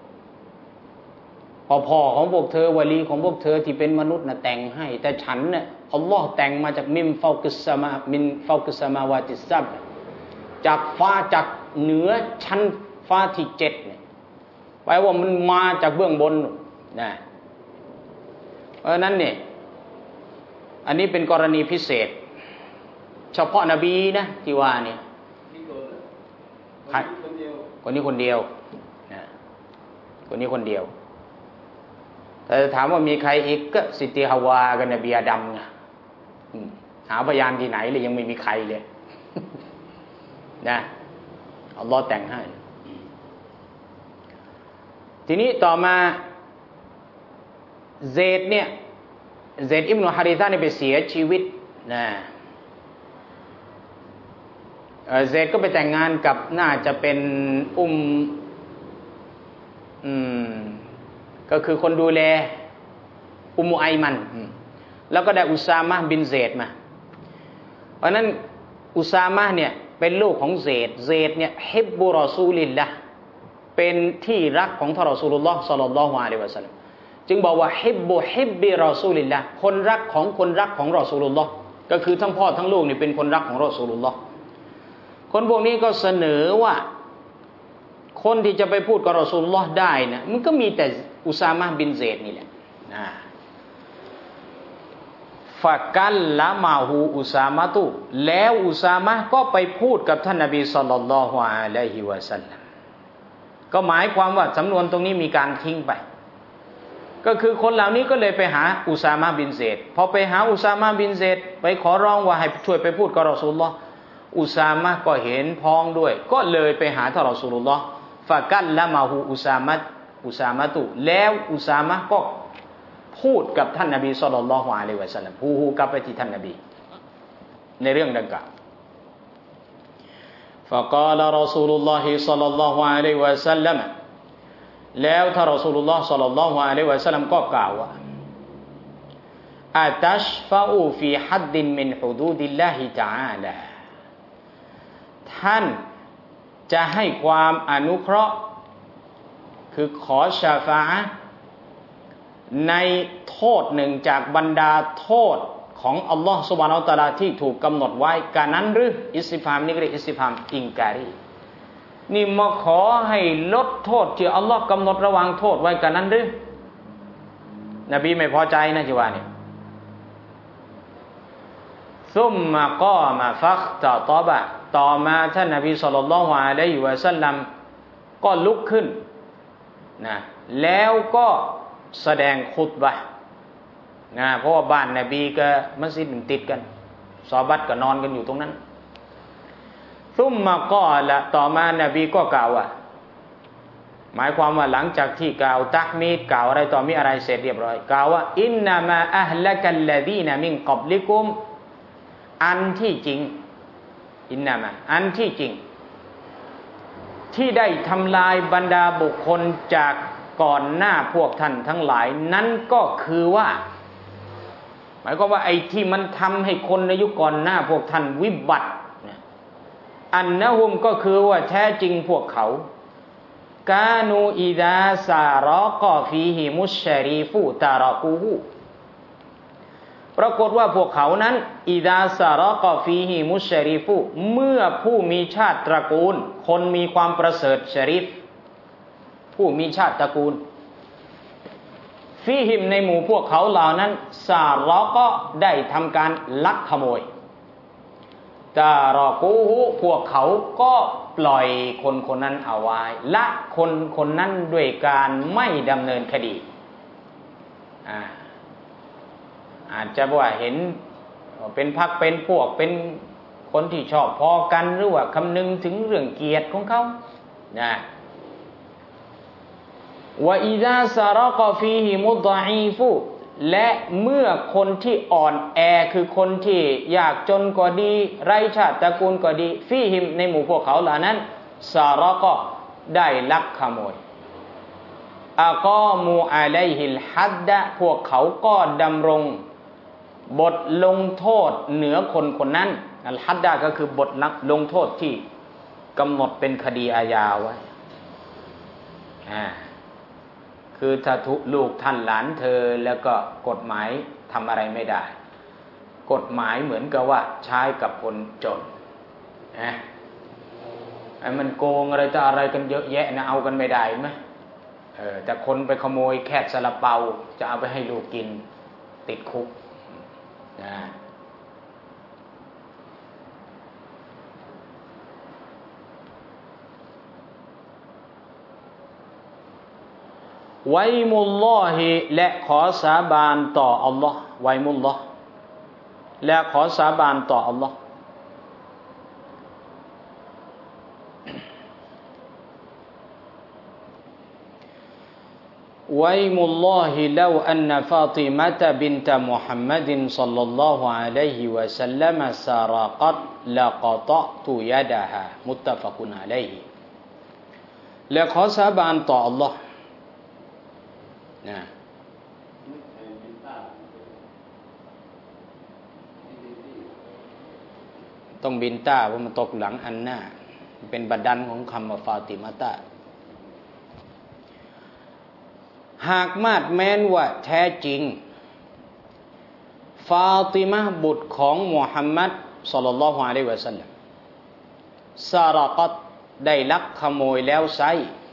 พ่อของพวกเธอวะลีของพวกเธอที่เป็นมนุษย์น่ะแต่งให้แต่ฉันเนี่ยอัลลอฮ์แต่งมาจากมินฟาวกิสซามาวาติซับจากฟ้าจากเหนือชั้นฟ้าที่7เนี่ยแปลว่ามันมาจากเบื้องบนนะเพราะนั้นเนี่ยอันนี้เป็นกรณีพิเศษเฉพาะนบีนะที่ว่าเนี่ยคนนี้คนเดียวนะคนนี้คนเดียวแต่ถามว่ามีใครอีกก็ซิติฮาวากับนบีอาดัมไงหาพยานที่ไหนเลยยังไม่มีใครเลยนะอัลลอฮ์แต่งให้ทีนี้ต่อมาเซดอิบนุฮาริซะห์เนี่ยไปเสียชีวิตนะเซดก็ไปแต่งงานกับน่าจะเป็นก็คือคนดูแลอุมมุไอมันแล้วก็ได้อุซามะห์บินเซดมาเพราะนั้นอุซามะห์เนี่ยเป็นลูกของเซดเนี่ยฮิบบุรอซูลิลละห์เป็นที่รักของท่านรอซูลุลลอฮ์ศ็อลลัลลอฮุอะลัยฮิวะซัลลัมจึงบอกว่าฮิบบิรอซูลิลละห์คนรักของรอซูลุลลอฮ์ก็คือทั้งพ่อทั้งลูกนี่เป็นคนรักของรอซูลุลลอฮ์คนพวกนี้ก็เสนอว่าคนที่จะไปพูดกับรอซูลุลลอฮ์ได้นะมันก็มีแต่อุซามะห์บินเซดนี่แหละฟะกัลละมาฮูอุซามะตุแล้วอุซามะห์ก็ไปพูดกับท่านนบีศ็อลลัลลอฮุอะลัยฮิวะซัลลัมก็หมายความว่าสำนวนตรงนี้มีการทิ้งไปก็คือคนเหล่านี้ก็เลยไปหาอุซามะห์บินเซดพอไปหาอุซามะห์บินเซดไปขอร้องว่าให้ช่วยไปพูดกับรอซูลุลลอฮ์อุซามะห์ก็เห็นพ้องด้วยก็เลยไปหาท่านรอซูลุลลอฮ์ฟะกัลละมาฮูอุซามะตุแล้วอุซามะห์ก็พูดกับท่านนบีศ็อลลัลลอฮุอะลัยฮิวะซัลลัมพูดกับไปที่ท่านนบีในเรื่องดังกล่าวفقال رسول الله صلى الله عليه وسلم แล้วท่านรอซูลุลลอฮ์ศ็อลลัลลอฮุอะลัยฮิวะซัลลัมก็กล่าวว่าอะตัชฟะอูฟีฮัดดินมินฮุดูดิลลาฮิตะอาลาท่านจะให้ความอนุเคราะห์คือขอชาฟาอะห์ในโทษหนึ่งจากบรรดาโทษของอัลลอฮฺซุบฮานะฮูวะตะอาลาที่ถูกกำหนดไว้กานั้นหรืออิสติฟฮามนี่ก็เรียกอิสติฟฮามอิงการีนี่มาขอให้ลดโทษที่อัลลอฮฺกำหนดระวางโทษไว้กานั้นหรือนบีไม่พอใจนะจีว่านี่ซุมมะกอมะฟักตะตอบะต่อมาท่านนบีศ็อลลัลลอฮุอะลัยฮิวะซัลลัมก็ลุกขึ้นนะแล้วก็แสดงคุตบะห์นะเพราะว่าบ้านนบีกับมัสยิดติดกันซอฮาบะห์ก็นอนกันอยู่ตรงนั้นซุมมากอละต่อมานบีก็กล่าวว่าหมายความว่าหลังจากที่กล่าวตักมีดกล่าวอะไรต่อมีอะไรเสร็จเรียบร้อยกล่าวว่าอินนามาอะฮละกัลลซีนะมินกับลิกุมอันที่จริงอินนามาอันที่จริงที่ได้ทำลายบรรดาบุคคลจากก่อนหน้าพวกท่านทั้งหลายนั้นก็คือว่าหมายความว่าไอ้ที่มันทำให้คนในยุคก่อนหน้าพวกท่านวิบัติอันนะฮุมก็คือว่าแท้จริงพวกเขากานูอิดาซารอกอฟีฮิมุชชะรีฟูตารอกูฮูปรากฏว่าพวกเขานั้นอิดาซารอกอฟีฮิมุชชะรีฟูเมื่อผู้มีชาติตระกูลคนมีความประเสริฐชะรีฟผู้มีชาติตระกูลฟีฮิมในหมู่พวกเขาเหล่านั้นซารอก็ได้ทำการลักขโมยตารอกูฮูพวกเขาก็ปล่อยคนคนนั้นเอาไว้ละคนคนนั้นด้วยการไม่ดำเนินคดีอาจจะว่าเห็นเป็นพรรคเป็นพวกเป็นคนที่ชอบพอกันหรือว่าคำนึงถึงเรื่องเกียรติของเขานะวะอิซาซารอกอฟีฮิมุฎอีฟุและเมื่อคนที่อ่อนแอคือคนที่ยากจนก็ดีไร้ชาติตระกูลก็ดีฟีฮิมในหมู่พวกเขาเหล่านั้นซารอก็ได้ลักขโมยอะกอมูอะลัยฮิลฮัดดะพวกเขาก็ดำรงบทลงโทษเหนือคนคนนั้นอัลฮัดดะก็คือบทลงโทษที่กำหนดเป็นคดีอาญาไว้คือถ้าลูกท่านหลานเธอแล้วก็กฎหมายทำอะไรไม่ได้กฎหมายเหมือนกับว่าใช้กับคนจนไอ้มันโกงอะไรต่ออะไรกันเยอะแยะนะเอากันไม่ได้ไหมแต่คนไปขโมยแค่ซาลาเปาจะเอาไปให้ลูกกินติดคุกนะไวมุลลอฮิและขอสาบานต่ออัลลอฮ์ไวมุลลอฮ์และขอสาบานต่ออัลลอฮ์ไวมุลลอฮิลาวอันนะฟาติมะตะบินตะมุฮัมมัดศ็อลลัลลอฮุอะลัยฮิวะซัลลัมซารกัตละกะตะตุยะดะฮามุตตะฟักุนอะลัยฮิและขอสาบานต่ออัลลอฮ์นะต้องบินต้าเพราะมันตกหลังอันหน้าเป็นบัดดันของคำว่าฟาติมาตาหากมาดแม้นว่าแท้จริงฟาติมะห์บุตรของมุฮัมมัดศ็อลลัลลอฮุอะลัยฮิวะซัลลัมซารกัตได้ลักขโมยแล้วไซ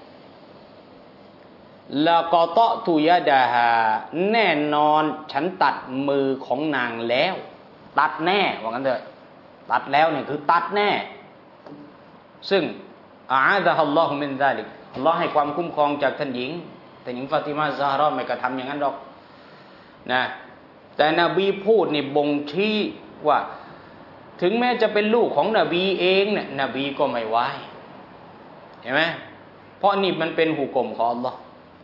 ละกอตะตุยะดาฮาแน่นอนฉันตัดมือของนางแล้วตัดแน่ว่างั้นเถอะตัดแล้วเนี่ยคือตัดแน่ซึ่งอาซะฮัลลอฮุมินซาลิกอัลเลาะห์ให้ความคุ้มครองจากท่านหญิงฟาติมาซะฮราไม่กระทำอย่างนั้นหรอกนะแต่นบีพูดนี่บ่งชี้ว่าถึงแม้จะเป็นลูกของนบีเองเนี่ยนบีก็ไม่ไว้เห็นไหมเพราะนี่มันเป็นหุกมของอัลเลาะห์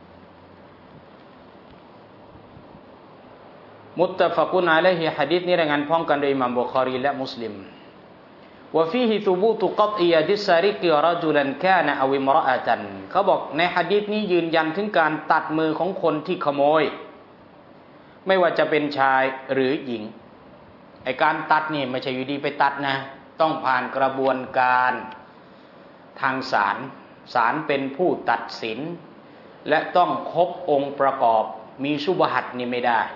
มุตตะฟักุนอะลัยฮิหะดีษนี้รายงานพร้อมกันโดยอิหม่ามบุคอรีและมุสลิมวะฟีฮิซุบูตุกัตอิยะดิซาริกิรจุลันกานะอวิมรอะตันเขาบอกในหะดีษนี้ยืนยันถึงการตัดมือของคนที่ขโมยไม่ว่าจะเป็นชายหรือหญิงไอ้การตัดนี่ไม่ใช่อยู่ดีไปตัดนะต้องผ่านกระบวนการทางศาลเป็นผู้ตัดสินและต้องครบองค์ประกอบมีชุบฮัตนี่ไม่ได้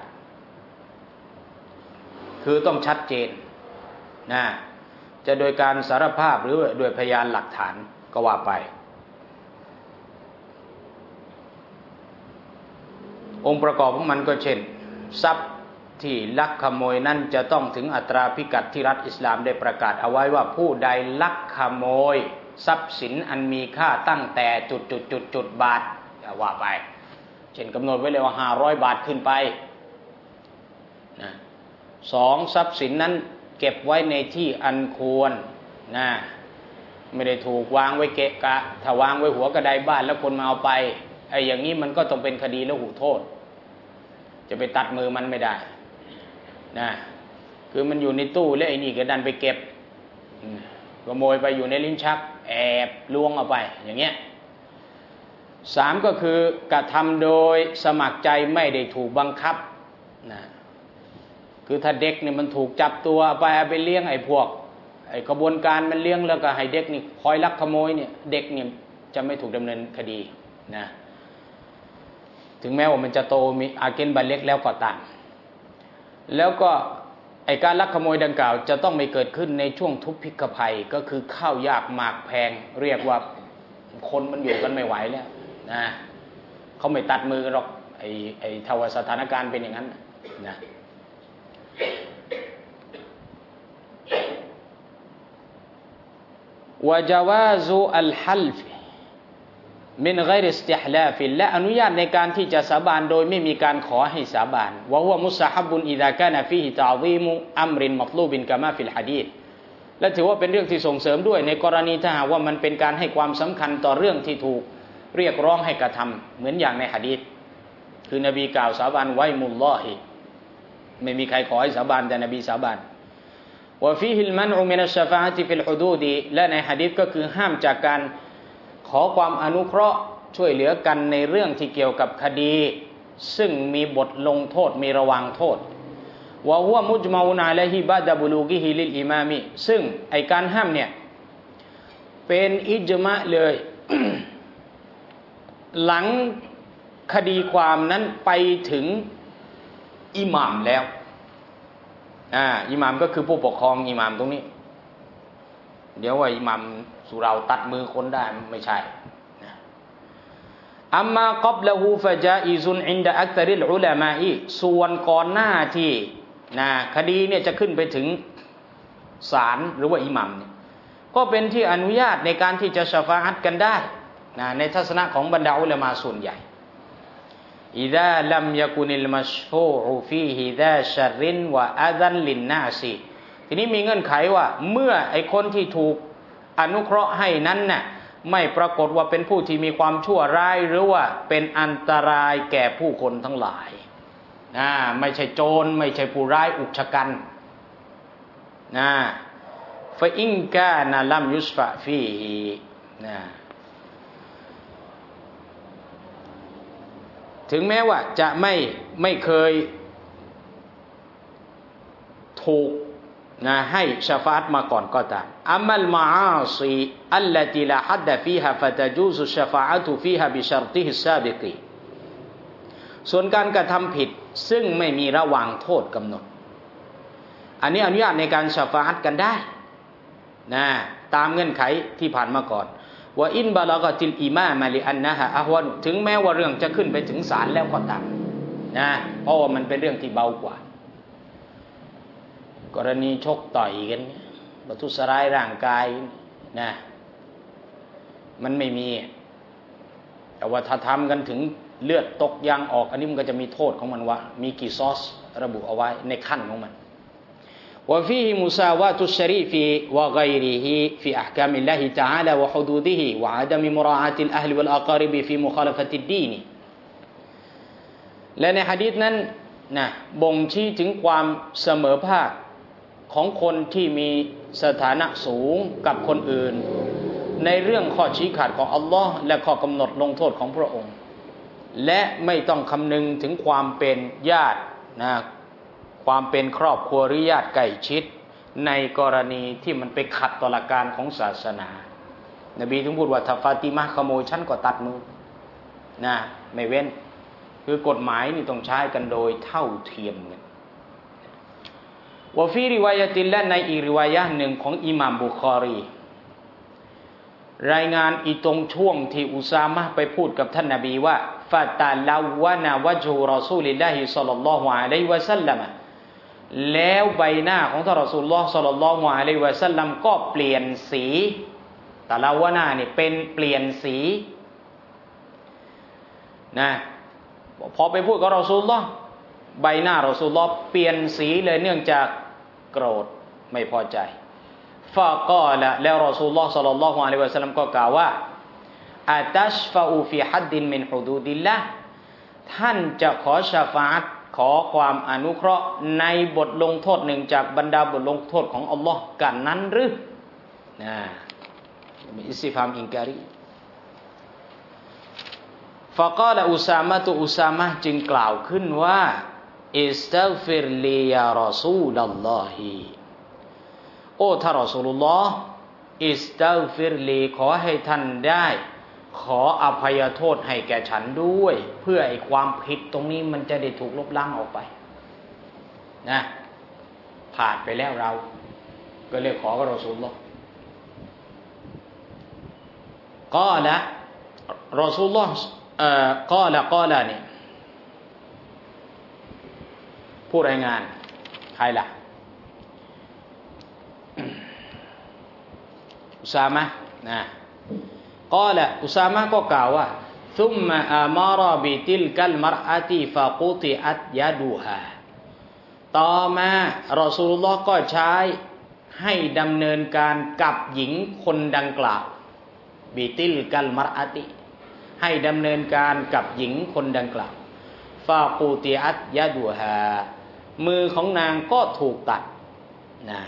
คือต้องชัดเจนนะจะโดยการสารภาพหรือโดยพยานหลักฐานก็ว่าไปองค์ประกอบของมันก็เช่นทรัพย์ที่ลักขโมยนั้นจะต้องถึงอัตราพิกัดที่รัฐอิสลามได้ประกาศเอาไว้ว่าผู้ใดลักขโมยทรัพย์สินอันมีค่าตั้งแต่จุดบาทว่าไปเช่นกำหนดไว้เลยว่า500 บาทขึ้นไปนะ2ทรัพย์สินนั้นเก็บไว้ในที่อันควรนะไม่ได้ถูกวางไว้เกะกะถ้าวางไว้หัวกระไดบ้านแล้วคนมาเอาไปไอ้อย่างนี้มันก็ต้องเป็นคดีละหุโทษจะไปตัดมือมันไม่ได้นะคือมันอยู่ในตู้แล้วไอ้นี่ก็ดันไปเก็บขโมยไปอยู่ในลิ้นชักแอบล้วงเอาไปอย่างเงี้ย3ก็คือกระทำโดยสมัครใจไม่ได้ถูกบังคับนะคือถ้าเด็กเนี่ยมันถูกจับตัวไปเลี้ยงไอ้พวกไอ้กระบวนการมันเลี้ยงแล้วก็ให้เด็กนี่คอยลักขโมยเนี่ยเด็กเนี่ยจะไม่ถูกดำเนินคดีนะถึงแม้ว่ามันจะโตมีอาเกนบัลเล็กแล้วก็ตามแล้วก็ไอ้การลักขโมยดังกล่าวจะต้องไม่เกิดขึ้นในช่วงทุพพิกภัยก็คือข้าวยากหมากแพงเรียกว่าคนมันอยู่กันไม่ไหวแล้วนะเขาไม่ตัดมือหรอกไอ้ทว่าสถานการณ์เป็นอย่างนั้นนะวะจาวาซุอัลฮัลฟมินฆอยริอิสติห์ลาฟิและอนุญาตในการที่จะสาบานโดยไม่มีการขอให้สาบานวะฮุวะมุสตะฮับบุนอิซากานะฟีฮิตะอซีมุอัมรินมัตลูบินกะมาฟิลหะดีษและถือว่าเป็นเรื่องที่ส่งเสริมด้วยในกรณีถ้าหากว่ามันเป็นการให้ความสำคัญต่อเรื่องที่ถูกเรียกร้องให้กระทำเหมือนอย่างในหะดีษคือนบีกล่าวสาบานไว้มุลลอฮิไม่มีใครขอให้สาบานแต่นบีสาบานวะฟีฮิลมันอุมินัชชะฟาอะติฟิลฮุดูดและในหะดีษก็คือห้ามจากการขอความอนุเคราะห์ช่วยเหลือกันในเรื่องที่เกี่ยวกับคดีซึ่งมีบทลงโทษมีระวางโทษวะฮุวะมุจมาอุนอะลัยฮิบะดะบุลูกิฮิลิลอิมามิซึ่งไอการห้ามเนี่ยเป็นอิจมะเลย หลังคดีความนั้นไปถึงอิหม่ามแล้วอิหม่ามก็คือผู้ปกครองอิหม่ามตรงนี้เดี๋ยวว่าอิหม่ามสุเราตัดมือคนได้ไม่ใช่อัมมากับละหูฟะจาอิซุนอินดะอักตาริลอุลามะอีส่วนก่อนหน้าที่คดีเนี่ยจะขึ้นไปถึงศาลหรือว่าอิหมัมเนี่ยก็เป็นที่อนุญาตในการที่จะชะฟาอะห์กันได้ในทัศนะของบรรดาอุลามะส่วนใหญ่อิซาลัมยะกุนิลมัชฟูอุฟีฮิซาชัรรินวะอะซันลินนาซิทีนี้มีเงื่อนไขว่าเมื่อไอ้คนที่ถูกอนุเคราะห์ให้นั้นน่ะไม่ปรากฏว่าเป็นผู้ที่มีความชั่วร้ายหรือว่าเป็นอันตรายแก่ผู้คนทั้งหลายไม่ใช่โจรไม่ใช่ผู้ร้ายอุกชะกันฟะอินกานะลัมยุสฟะฟีฮิถึงแม้ว่าจะไม่เคยถูกให้ชะฟาอะห์มาก่อนก็ตามอัมมัลมะอาซีอัลลตีลาฮัดดะฟีฮาฟะตะจูซุชะฟาอะตุฟีฮาบิชัรติฮิสซาบิกีส่วนการกระทำผิดซึ่งไม่มีระหว่างโทษกำหนดอันนี้อนุญาตในการชะฟาอะห์กันได้ตามเงื่อนไขที่ผ่านมาก่อนว่าอินบะลากะติลอิมามะลิอันนะฮะอะฮวะถึงแม้ว่าเรื่องจะขึ้นไปถึงศาลแล้วก็ตามเพราะว่ามันเป็นเรื่องที่เบากว่ากรณีชกต่อยกันประทุษร้ายร่างกายมันไม่มีแต่ว่าถ้าทำกันถึงเลือดตกยางออกอันนี้มันก็จะมีโทษของมันว่ามีกี่ซอสระบุเอาไว้ในขั้นของมันวะฟีฮิมุซาวาตุชรีฟีวะฆอยริฮิฟีอะห์กามิลลาฮิตะอาลาวะฮุดูดิฮิวะอะดะมิมุราอะติลอะห์ลิวัลอะกอริบิฟีมุคาละฟะติดดีนและในหะดีษนั้นบ่งชี้ถึงความเสมอภาคของคนที่มีสถานะสูงกับคนอื่นในเรื่องข้อชี้ขาดของอัลลอฮ์และข้อกำหนดลงโทษของพระองค์และไม่ต้องคำนึงถึงความเป็นญาติความเป็นครอบครัวหรือญาติใกล้ชิดในกรณีที่มันไปขัดต่อหลักการของศาสนานบีถึงพูดว่าถ้าฟาติมะห์ขโมยฉันก็ตัดมือไม่เว้นคือกฎหมายนี่ต้องใช้กันโดยเท่าเทียมกันวะฟีริวายะติลและในอีกริวายะห์หนึ่งของอิหม่ามบุคอรีรายงานอีตรงช่วงที่อุซามะห์ไปพูดกับท่านนบีว่าฟะตะลาวะนะวะจุรอซูลิลลาฮิศ็อลลัลลอฮุอะลัยฮิวะซัลลัมแล้วใบหน้าของท่านรอซูลุลลอฮ์ศ็อลลัลลอฮุอะลัยฮิวะซัลลัมก็เปลี่ยนสีตะลาวะนะนี่เป็นเปลี่ยนสีพอไปพูดกับรอซูลุลลอฮ์ใบหน้ารอซูลุลลอฮ์เปลี่ยนสีเลยเนื่องจากโกรธไม่พอใจฟะกอละแล้วรอซูลุลลอฮ์ศ็อลลัลลอฮุอะลัยฮิวะซัลลัมก็กล่าวว่าอะตัชฟะอูฟิฮัดดินมินฮุดูดิลละห์ท่านจะขอชะฟาอะห์ขอความอนุเคราะห์ในบทลงโทษหนึ่งจากบรรดาบทลงโทษของอัลลอฮ์กันนั้นหรือมีอิสติฟฮามอินการีฟะกาลอุซามะตุอุซามะจึงกล่าวขึ้นว่าอิสตัฆฟิรลียารอซูลัลลอฮิโอ้ท่านรอซูลุลลอฮ์อิสตัฆฟิรลีขอให้ท่านได้ขออภัยโทษให้แก่ฉันด้วยเพื่อไอ้ความผิดตรงนี้มันจะได้ถูกลบล้างออกไปนะผ่านไปแล้วเราก็เลยขอกับรอซูลุลลอฮ์กอละรอซูลุลลอฮ์กอละเนี่ยผู้รายงานใครล่ะอุซามะนะกอละอุซามะก็กล่าวว่าซุมมะอามารอบิติลกัลมารอะติฟะกุติอัตยะดูฮาต่อมารอซูลุลลอฮ์ก็ใช้ให้ดำเนินการกับหญิงคนดังกล่าวบิติลกัลมารอะติให้ดำเนินการกับหญิงคนดังกล่าวฟากูติอัตยะดูฮามือของนางก็ถูกตัดนะ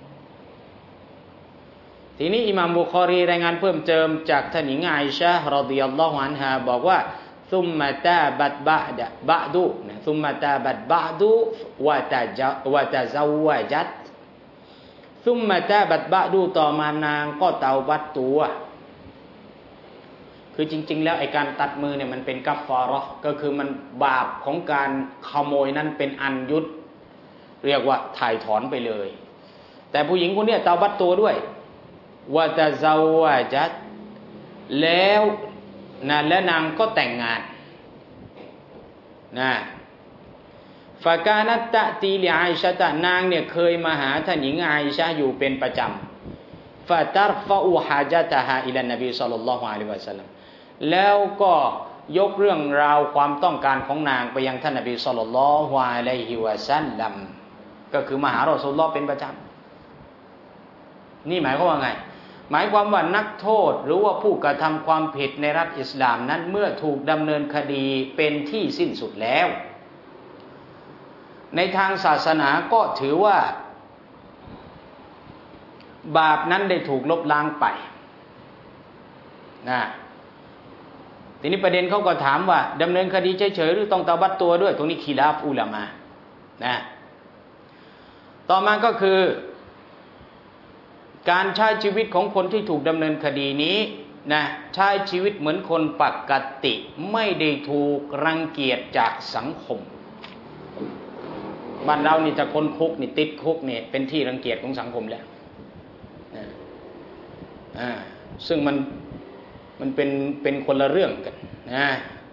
ทีนี้อิหม่ามบุคอรีรายงานเพิ่มเติมจากท่านหญิงอาอิชะฮ์รอฎิยัลลอฮุอันฮาบอกว่าซุมมะตาบัตบะดูซุมมะตาบัตบะดูวะตะซาววะจัตซุมมะตาบัตบะดูต่อมานางก็เตาบัตตัวคือจริงๆแล้วไอ้การตัดมือเนี่ยมันเป็นกัฟฟาเราะห์ก็คือมันบาปของการขโมยนั้นเป็นอันยุติเรียกว่าถ่ายถอนไปเลยแต่ผู้หญิงคนนี้เตาบัตตัวด้วยวะตะซาวะจัตแล้วนะและนางก็แต่งงานนะฟะกานัตตะตีลิอาอิชะตะนางเนี่ยเคยมาหาท่านหญิงอาอิชะห์อยู่เป็นประจำฟะตัรฟะอูฮาญะตะฮาอิลันนบีศ็อลลัลลอฮุอะลัยฮิวะซัลลัมแล้วก็ยกเรื่องราวความต้องการของนางไปยังท่านนบีศ็อลลัลลอฮุอะลัยฮิวะซัลลัมก็คือมาหารอซูลุลลอฮ์เป็นประจำนี่หมายความว่าไงหมายความว่านักโทษหรือว่าผู้กระทำความผิดในรัฐอิสลามนั้นเมื่อถูกดำเนินคดีเป็นที่สิ้นสุดแล้วในทางศาสนาก็ถือว่าบาปนั้นได้ถูกลบล้างไปนะทีนี้ประเด็นเขาก็ถามว่าดำเนินคดีเฉยๆหรือต้องตะบัดตัวด้วยตรงนี้คีลาฟอุลามะนะต่อมาก็คือการใช้ชีวิตของคนที่ถูกดำเนินคดีนี้นะใช้ชีวิตเหมือนคนปกติไม่ได้ถูกรังเกียจจากสังคมบ้านเรานี่จะคนคุกนี่ติดคุกนี่เป็นที่รังเกียจของสังคมแล้วนะซึ่งมันเป็นคนละเรื่องกันนะ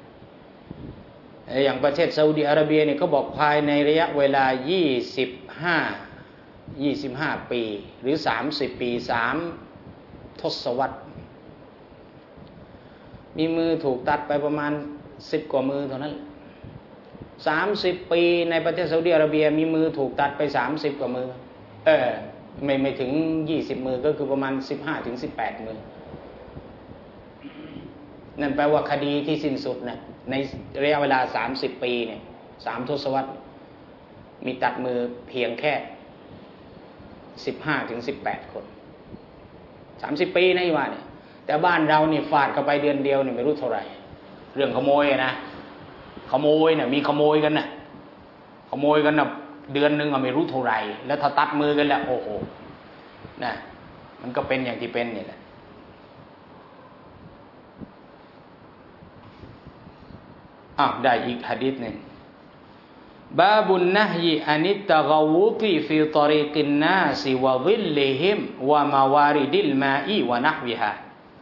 อย่างประเทศซาอุดิอาระเบียเนี่ยเขาบอกภายในระยะเวลา25 ปีหรือ30 ปี3 ทศวรรษมีมือถูกตัดไปประมาณ10 กว่ามือเท่านั้น30 ปีในประเทศซาอุดิอาระเบียมีมือถูกตัดไป30 กว่ามือไม่ถึง20 มือก็คือประมาณ15 ถึง 18 มือนั่นแปลว่าคดีที่สิ้นสุดเนี่ยในระยะเวลา30 ปีเนี่ย3 ทศวรรษมีตัดมือเพียงแค่15 ถึง 18 คน30 ปีนะอีว่าเนี่ยแต่บ้านเรานี่ฟาดเข้าไปเดือนเดียวเนี่ยไม่รู้เท่าไหร่เรื่องขโมยนะขโมยเนี่ยมีขโมยกันนะขโมยกันนะเดือนนึงไม่รู้เท่าไหร่แล้วถ้าตัดมือกันแล้วโอ้โหนะมันก็เป็นอย่างที่เป็นนี่แหละได้อีกหะดีษหนึ่งบาบุนนะฮยิอานิตตะกวุติฟิตริกินนาสิวะซิลลิฮิมวะมาวาริดิลมาอีวะนะฮวิฮา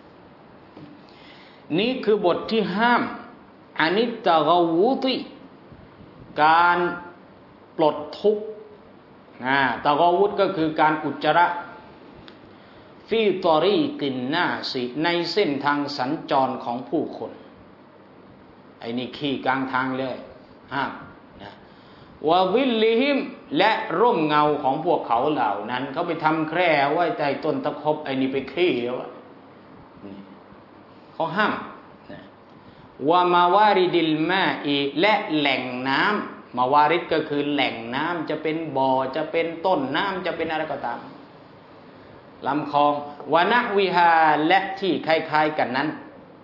นี่คือบทที่ห้ามอานิตตะกวุติการปลดทุกข์ตะกวุตก็คือการอุจจาระฟิตริกินนาสิในเส้นทางสัญจรของผู้คนไอ้นี่ขี้กลางทางเลยห้ามนะวะวิลลิฮิมและร่มเงาของพวกเขาเหล่านั้นเขาไปทำแคร่ไว้ใต้ต้นตะคบไอ้นี่ไปขี้แล้วเขาห้ามนะวะมาวาริดิลมาอีและแหล่งน้ำมาวาริดก็คือแหล่งน้ำจะเป็นบ่อจะเป็นต้นน้ำจะเป็นอะไรก็ตามลำคลองวะนะวิฮาและที่คล้ายๆกันนั้น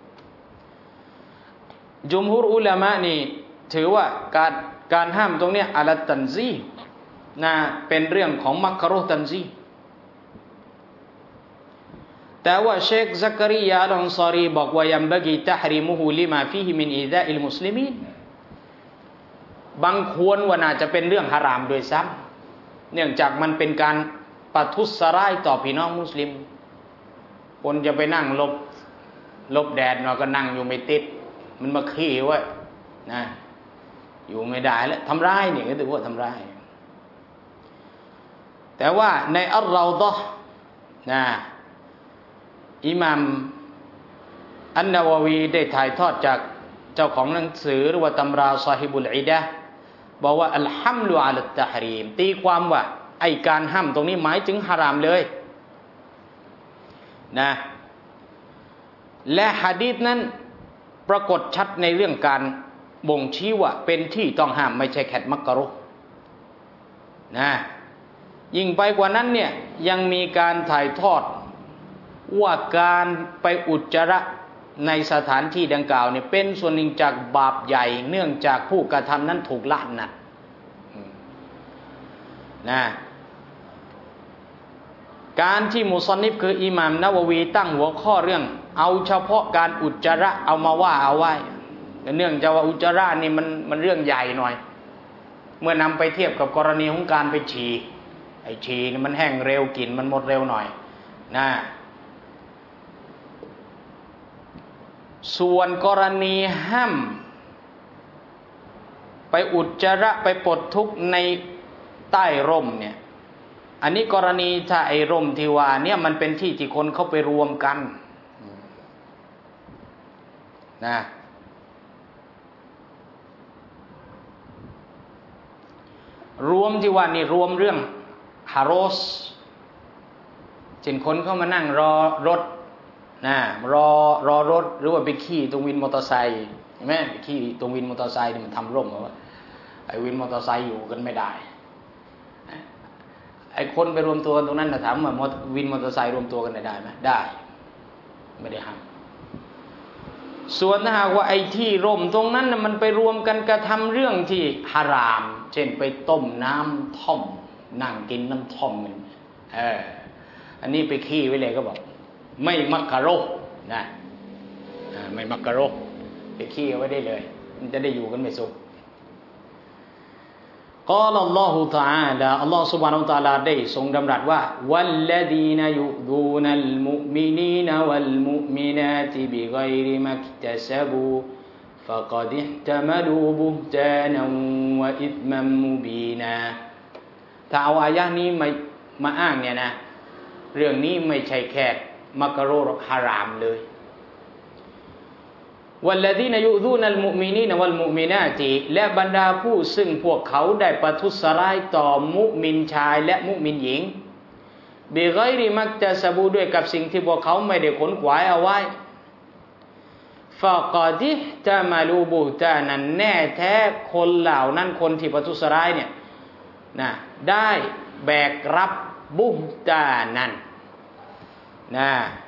จุมฮุรอุลามะนี่ถือว่าการห้ามตรงนี้อะลัตตันซีนะเป็นเรื่องของมักรุฮ์ตันซีแต่ว่าเชคซักริยาอัลอันซารีบอกว่ายัมบะกีตะฮรีมุฮุลิมาฟีฮิมินอิซาอิลมุสลิมีนบางควรว่าน่าจะเป็นเรื่องฮารามโดยซ้ำเนื่องจากมันเป็นการประทุษร้ายต่อพี่น้องมุสลิมคนจะไปนั่งลบแดดเราก็นั่งอยู่ไม่ติดมันมาขี้ไว้นะอยู่ไม่ได้แล้วทำร้ายเนี่ยก็ถือว่าทำร้ายแต่ว่าในอัลเราฎอฮ์นะอิหม่ามอันนาวะวีได้ถ่ายทอดจากเจ้าของหนังสือหรือว่าตำราซอฮิบุลอิดะห์บอกว่าอัลฮัมลุอะลัตตะฮรีมตีความว่าไอ้การห้ามตรงนี้หมายถึงฮารามเลยนะและหะดีษนั้นปรากฏชัดในเรื่องการบ่งชี้ว่าเป็นที่ต้องห้ามไม่ใช่แค่มักรุฮ์นะยิ่งไปกว่านั้นเนี่ยยังมีการถ่ายทอดว่าการไปอุจจาระในสถานที่ดังกล่าวเนี่ยเป็นส่วนหนึ่งจากบาปใหญ่เนื่องจากผู้กระทำนั้นถูกละนะการที่มุซันนิฟคืออิหม่ามนะวะวีตั้งหัวข้อเรื่องเอาเฉพาะการอุจจาระเอามาว่าเอาไว้เนื่องจากว่าอุจจาระนี่มันเรื่องใหญ่หน่อยเมื่อนำไปเทียบกับกรณีของการไปฉี่ไอ้ฉี่นี่มันแห้งเร็วกลิ่นมันหมดเร็วหน่อยนะส่วนกรณีห้ามไปอุจจาระไปปลดทุกข์ในใต้ร่มเนี่ยอันนี้กรณีถ้าไอ้ร่มที่ว่าเนี่ยมันเป็นที่ที่คนเข้าไปรวมกันนะรวมที่ว่านี่รวมเรื่องฮารอสเช่นคนเข้ามานั่งรอรถนะรอรถหรือว่าไปขี่ตรงวินมอเตอร์ไซค์เห็นไหมไปขี่ตรงวินมอเตอร์ไซค์นี่มันทำร่มเหรอไอ้วินมอเตอร์ไซค์อยู่กันไม่ได้ไอ้คนไปรวมตัวตรงนั้นถามว่าวินมอเตอร์ไซค์รวมตัวกันได้ไหมได้ไม่ได้ห้ามส่วนถ้าหากว่าไอ้ที่ร่มตรงนั้นมันไปรวมกันกระทำเรื่องที่ฮารามเช่นไปต้มน้ำท่อมนั่งกินน้ำท่อมมันอันนี้ไปขี้ไว้เลยก็บอกไม่มักกะโรนะไม่มักกะโรไปขี้เอาไว้ได้เลยมันจะได้อยู่กันไม่สุขกล่าวอัลลอฮฺตะอาลาอัลลอฮฺ سبحانه และ تعالى ได้ทรงดำรัสว่าวัลลดีนยุดูนัลมุมินีนวัลมุมินาติบิกัยริมักตัซบูฟะกอดิฮ์ตะมะลูบุฮตานันวะอิธมัมมุบีนาถ้าเอาอายะห์นี้มาอ้างเนี่ยนะเรื่องนี้ไม่ใช่แค่มักรุฮ์ฮารามเลยวัลลดีนยุดูนัลมุมินีนวัลมุมินาติและบรรดาผู้ซึ่งพวกเขาได้ประทุษร้ายต่อมุมินชายและมุมินหญิงบิกัยริมักตัซบูด้วยกับสิ่งที่พวกเขาไม่ได้ขนขวายเอาไว้ฟะกอดิฮ์ตะมาลูบุฮตานันแน่แท้คนเหล่านั้นคนที่ประทุษร้ายเนี่ยนะได้แบกรับบุฮตานันนะ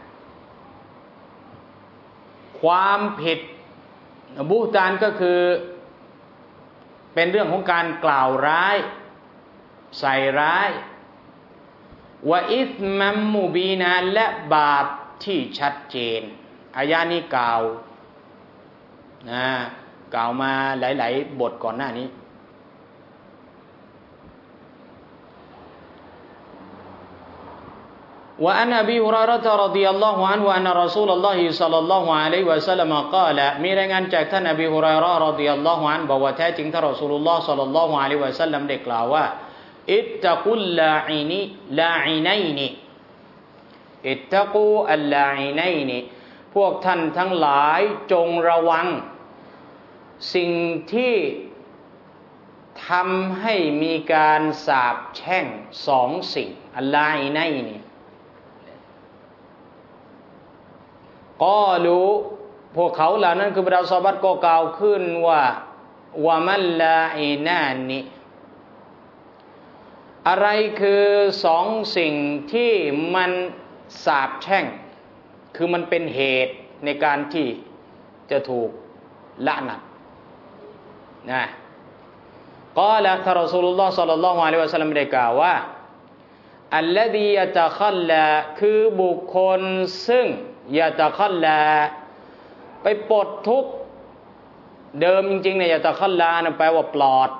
ความผิดบุฮตานก็คือเป็นเรื่องของการกล่าวร้ายใส่ร้ายวะอิธมัมมุบีนาและบาปที่ชัดเจนอายะนี้กล่าวมาหลายๆบทก่อนหน้านี้وعن أبي هريرة رضي الله عنه أن رسول الله صلى الله عليه وسلم قال มีรายงานจากท่านอบีฮุรอยเราะห์รอฎิยัลลอฮุอันฮุบอกว่าแท้จริงท่านรอซูลุลลอฮ์ศ็อลลัลลอฮุอะลัยฮิวะซัลลัมได้กล่าวว่าอิตตะกุลลาอินัยนิอิตตะกูอัลลาอินัยนิพวกท่านทั้งหลายจงระวังสิ่งที่ทำให้มีการสาปแช่งสองสิ่งอัลลอฮ์ในนี่ก็รู้พวกเขาเหล่านั้นคือบรรดาซอฮาบะห์ก็กล่าวขึ้นว่าวะมัลลาอินานิอะไรคือสองสิ่งที่มันสาปแช่งคือมันเป็นเหตุในการที่จะถูกละหนัดนะกล่าวท่านรอซูลุลลอฮ์ศ็อลลัลลอฮุอะลัยฮิวะซัลลัมได้กล่าวว่าอัลลซียะตะคัลลาคือบุคคลซึ่งยะตะคัลลาไปปลดทุกข์เดิมจริงๆเนี่ยยะตะคัลลาแปลว่าปลอด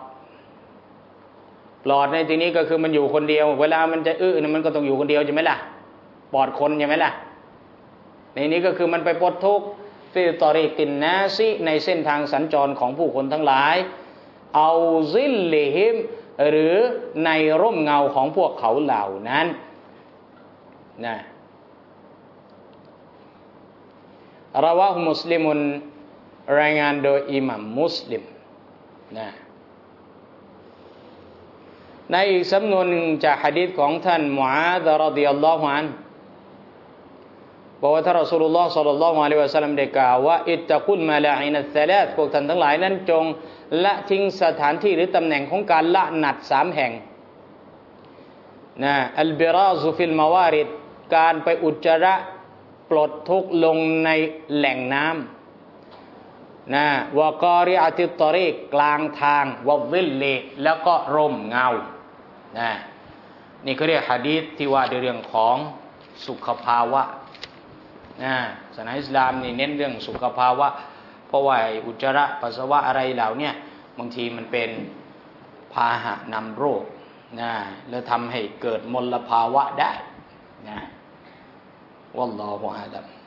ในที่นี้ก็คือมันอยู่คนเดียวเวลามันจะเนี่ยมันก็ต้องอยู่คนเดียวใช่ไหมล่ะปลอดคนใช่ไหมล่ะในนี้ก็คือมันไปปลดทุกข์ฟิตอริกินนาซิในเส้นทางสัญจรของผู้คนทั้งหลายเอาซิลลิฮิมหรือในร่มเงาของพวกเขาเหล่านั้นนะราวะฮุมุสลิมุนรายงานโดยอิหม่ามมุสลิมนะในอีกสำนวนหนึ่งจากหะดีษของท่านมุอาซรอฎิยัลลอฮุอันฮุบอกว่าท่านรอซูลุลลอฮ์ศ็อลลัลลอฮุอะลัยฮิวะซัลลัมได้กล่าวว่าอิตตะกุลมาลาอินัสซะลาตพวกท่านทั้งหลายนั้นจงละทิ้งสถานที่หรือตำแหน่งของการละหนัด3แห่งนะอัลบิราซุฟิลมาวาริดการไปอุจจาระปลดทุกข์ลงในแหล่งน้ำนะวะกอริอะติตตอรีกกลางทางวะซิลลิแล้วก็ร่มเงานะนี่เขาเรียกหะดีษที่ว่าในเรื่องของสุขภาวะศาสนาอิสลามนี่เน้นเรื่องสุขภาวะเพราะว่าอุจจาระปัสสาวะอะไรเหล่านี้บางทีมันเป็นพาหะนำโรคแล้วทำให้เกิดมลภาวะได้นะวัลลอฮุอาลัม